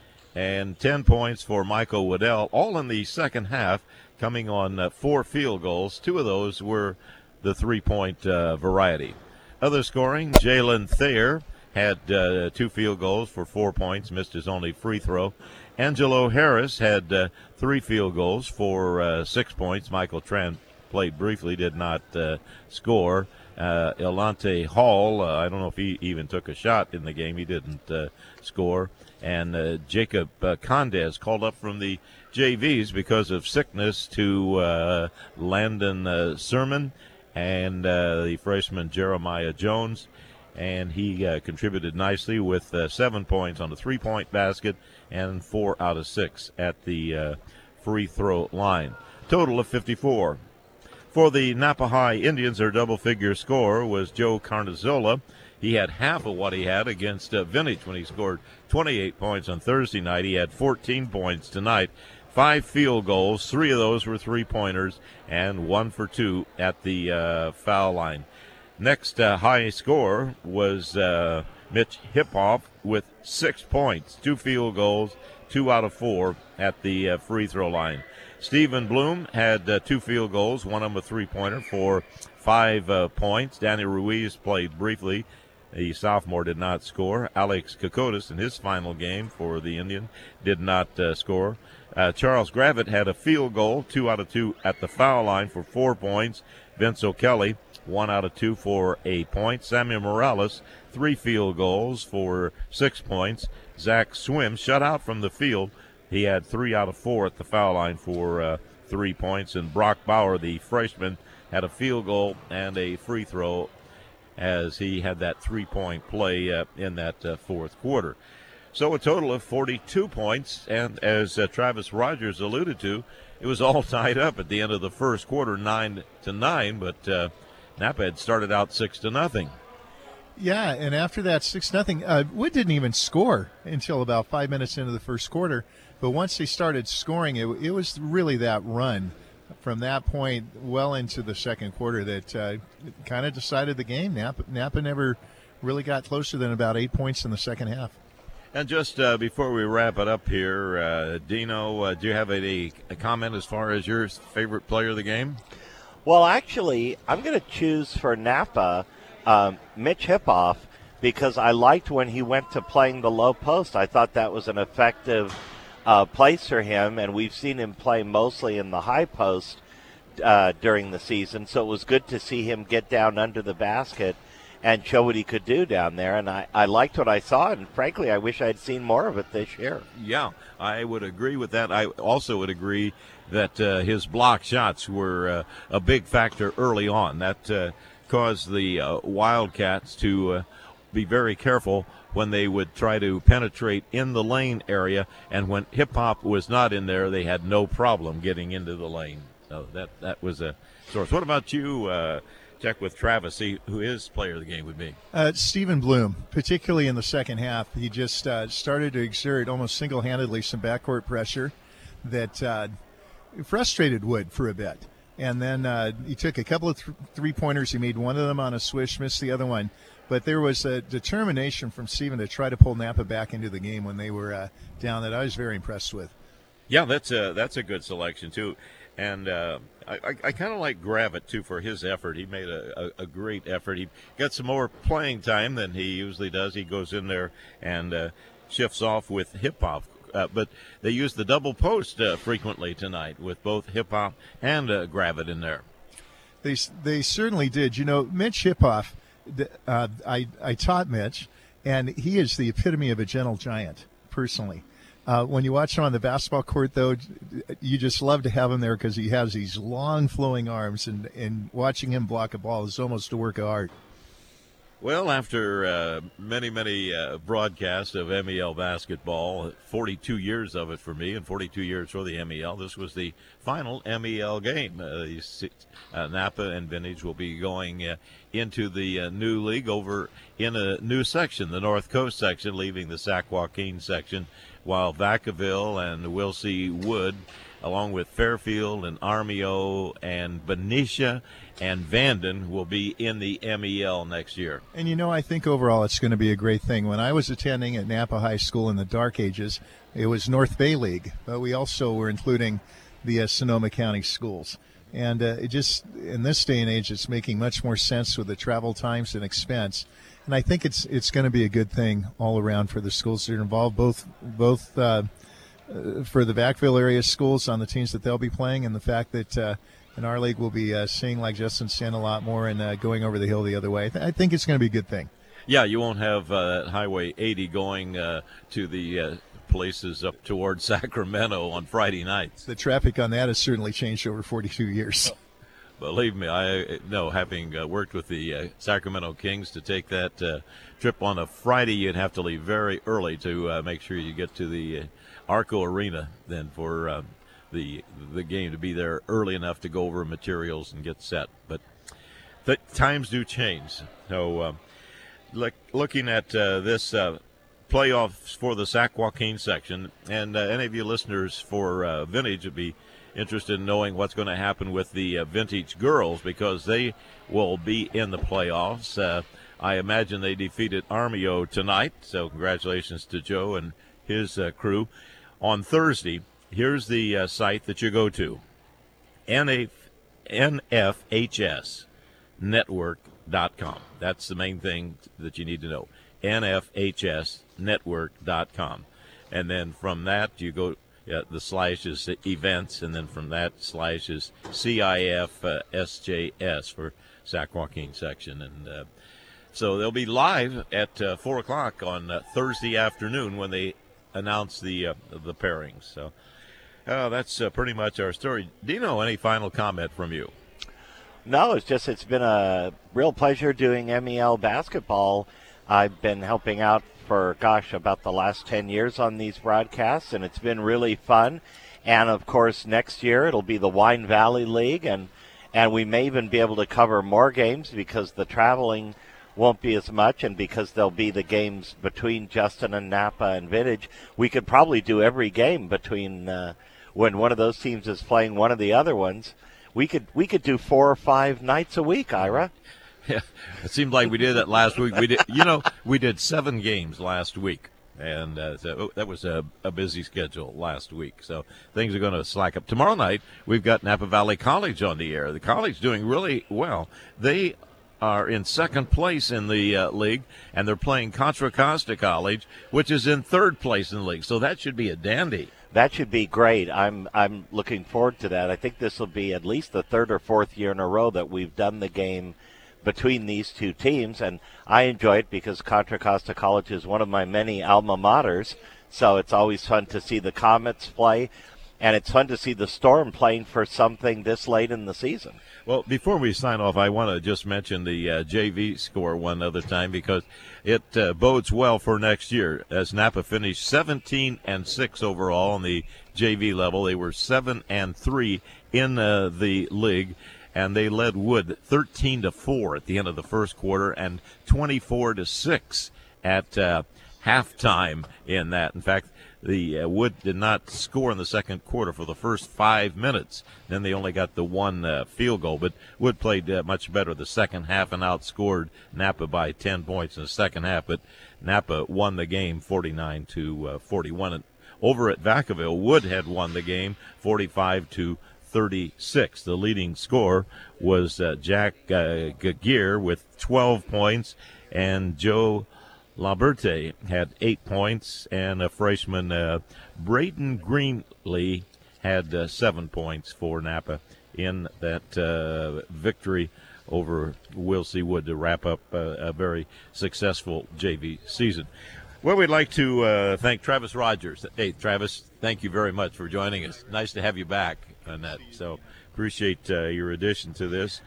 And ten points for Michael Waddell, all in the second half, coming on uh, four field goals. Two of those were the three-point uh, variety. Other scoring, Jalen Thayer had uh, two field goals for four points, missed his only free throw. Angelo Harris had uh, three field goals for uh, six points. Michael Trent played briefly, did not uh, score. Uh, Elante Hall, uh, I don't know if he even took a shot in the game. He didn't uh, score. And uh, Jacob uh, Condes called up from the J Vs because of sickness to uh, Landon uh, Sermon and uh, the freshman Jeremiah Jones. And he uh, contributed nicely with uh, seven points on the three-point basket and four out of six at the uh, free throw line. Total of fifty-four. For the Napa High Indians, their double-figure scorer was Joe Carnazzola. He had half of what he had against uh, Vintage when he scored twenty-eight points on Thursday night. He had fourteen points tonight, five field goals. Three of those were three-pointers, and one for two at the uh, foul line. Next uh, high scorer was uh, Mitch Hiphoff with six points, two field goals, two out of four at the uh, free throw line. Stephen Bloom had uh, two field goals, one of them a three-pointer for five uh, points. Danny Ruiz played briefly. The sophomore did not score. Alex Kokotis in his final game for the Indian did not uh, score. Uh, Charles Gravitt had a field goal, two out of two at the foul line for four points. Vince O'Kelly, one out of two for a point. Samuel Morales, three field goals for six points. Zach Swim shut out from the field. He had three out of four at the foul line for uh, three points. And Brock Bauer, the freshman, had a field goal and a free throw as he had that three-point play uh, in that uh, fourth quarter. So a total of forty-two points, and as uh, Travis Rogers alluded to, it was all tied up at the end of the first quarter, nine to nine, but uh, Napa had started out six to nothing. Yeah, and after that six nothing, uh, Wood didn't even score until about five minutes into the first quarter. But once they started scoring, it, it was really that run from that point well into the second quarter that uh, kind of decided the game. Napa, Napa never really got closer than about eight points in the second half. And just uh, before we wrap it up here, uh, Dino, uh, do you have a, a comment as far as your favorite player of the game? Well, actually, I'm going to choose for Napa um, Mitch Hiphoff because I liked when he went to playing the low post. I thought that was an effective uh, place for him, and we've seen him play mostly in the high post uh, during the season, so it was good to see him get down under the basket and show what he could do down there, and I, I liked what I saw, and frankly, I wish I'd seen more of it this year. Yeah, I would agree with that. I also would agree that uh, his block shots were uh, a big factor early on. That uh, caused the uh, Wildcats to uh, be very careful when they would try to penetrate in the lane area, and when Hiphoff was not in there, they had no problem getting into the lane. So that, that was a source. What about you, uh, check with Travis, see who his player of the game would be? Uh, Stephen Bloom, particularly in the second half. He just uh, started to exert almost single-handedly some backcourt pressure that uh, frustrated Wood for a bit. And then uh, he took a couple of th- three-pointers. He made one of them on a swish, missed the other one. But there was a determination from Stephen to try to pull Napa back into the game when they were uh, down that I was very impressed with. Yeah, that's a, that's a good selection, too. And uh, I, I, I kind of like Gravitt, too, for his effort. He made a, a, a great effort. He got some more playing time than he usually does. He goes in there and uh, shifts off with Hiphoff. Uh, but they used the double post uh, frequently tonight with both Hiphoff and uh, Gravitt in there. They they certainly did. You know, Mitch Hiphoff, uh, I, I taught Mitch, and he is the epitome of a gentle giant, personally. Uh, when you watch him on the basketball court, though, you just love to have him there because he has these long flowing arms, and, and watching him block a ball is almost a work of art. Well, after uh, many, many uh, broadcasts of M E L basketball, forty-two years of it for me and forty-two years for the M E L, this was the final M E L game. Uh, these, uh, Napa and Vintage will be going uh, into the uh, new league over in a new section, the North Coast section, leaving the Sac Joaquin section, while Vacaville and Wilsey Wood, along with Fairfield and Armio and Benicia and Vanden, will be in the M E L next year. And, you know, I think overall it's going to be a great thing. When I was attending at Napa High School in the dark ages, it was North Bay League, but we also were including the uh, Sonoma County schools. And uh, it just, in this day and age, it's making much more sense with the travel times and expense. And I think it's it's going to be a good thing all around for the schools that are involved, both both uh, uh, for the Vacaville area schools on the teams that they'll be playing, and the fact that uh, in our league we'll be uh, seeing, like Justin said, a lot more and uh, going over the hill the other way. I, th- I think it's going to be a good thing. Yeah, you won't have uh, Highway eighty going uh, to the uh, places up towards Sacramento on Friday nights. The traffic on that has certainly changed over forty-two years. Believe me, I know, having uh, worked with the uh, Sacramento Kings, to take that uh, trip on a Friday, you'd have to leave very early to uh, make sure you get to the uh, Arco Arena then for uh, the the game, to be there early enough to go over materials and get set. But the times do change. So uh, look, looking at uh, this uh, playoffs for the Sac Joaquin section, and uh, any of you listeners for uh, Vintage would be interested in knowing what's going to happen with the uh, Vintage girls, because they will be in the playoffs. Uh, I imagine they defeated Armio tonight, so congratulations to Joe and his uh, crew. On Thursday, here's the uh, site that you go to, N F H S network dot com. That's the main thing that you need to know, N F H S network dot com. And then from that, you go Yeah, the slash is events, and then from that slash is C I F uh, S J S for Sac Joaquin section. And uh, so they'll be live at uh, four o'clock on uh, Thursday afternoon when they announce the uh, the pairings. So uh, that's uh, pretty much our story. Dino, any final comment from you? No, it's just it's been a real pleasure doing M E L basketball. I've been helping out for, gosh, about the last ten years on these broadcasts, and it's been really fun. And, of course, next year it'll be the Wine Valley League, and, and we may even be able to cover more games because the traveling won't be as much, and because there'll be the games between Justin and Napa and Vintage. We could probably do every game between uh, when one of those teams is playing one of the other ones. We could we could do four or five nights a week, Ira. Yeah, it seemed like we did that last week. We did, you know, we did seven games last week, and uh, so that was a, a busy schedule last week. So things are going to slack up. Tomorrow night, we've got Napa Valley College on the air. The college doing really well. They are in second place in the uh, league, and they're playing Contra Costa College, which is in third place in the league. So that should be a dandy. That should be great. I'm I'm looking forward to that. I think this will be at least the third or fourth year in a row that we've done the game between these two teams, and I enjoy it because Contra Costa College is one of my many alma maters, so it's always fun to see the Comets play, and it's fun to see the Storm playing for something this late in the season. Well, before we sign off, I want to just mention the uh, J V score one other time, because it uh, bodes well for next year, as Napa finished seventeen and six overall on the J V level. They were seven and three in uh, the league, and they led Wood thirteen to four at the end of the first quarter and twenty-four to six at uh, halftime in that. In fact, the uh, Wood did not score in the second quarter for the first five minutes. Then they only got the one uh, field goal, but Wood played uh, much better the second half and outscored Napa by ten points in the second half. But Napa won the game forty-nine to forty-one. And over at Vacaville, Wood had won the game forty-five to thirty-six. The leading scorer was uh, Jack uh, Gagier with twelve points, and Joe Laberte had eight points, and a freshman, uh, Braden Greenlee, had uh, seven points for Napa in that uh, victory over Wilsey Wood to wrap up uh, a very successful J V season. Well, we'd like to uh, thank Travis Rogers. Hey, Travis, thank you very much for joining us. Nice to have you back on that. So appreciate uh, your addition to this.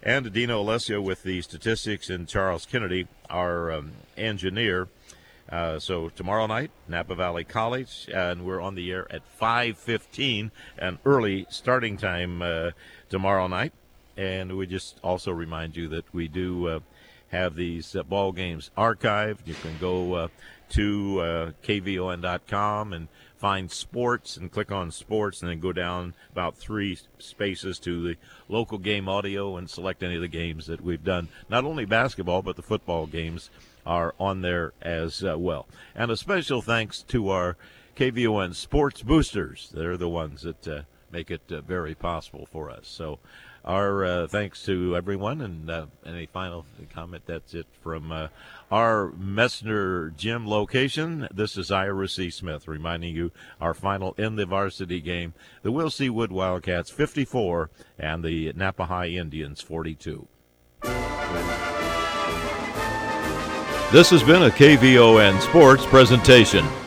And Dino Alessio with the statistics, and Charles Kennedy, our um, engineer. Uh, so tomorrow night, Napa Valley College, and we're on the air at five fifteen, an early starting time uh, tomorrow night. And we just also remind you that we do uh, have these uh, ball games archived. You can go uh, to uh, K V O N dot com and find sports and click on sports, and then go down about three spaces to the local game audio and select any of the games that we've done. Not only basketball, but the football games are on there as uh, well. And a special thanks to our K V O N sports boosters. They're the ones that uh, make it uh, very possible for us. So our uh, thanks to everyone, and uh, any final comment? That's it from uh, our Messner Gym location. This is Ira C. Smith reminding you our final in the varsity game, the Will-C Wood Wildcats fifty-four and the Napa High Indians forty-two. This has been a K V O N Sports presentation.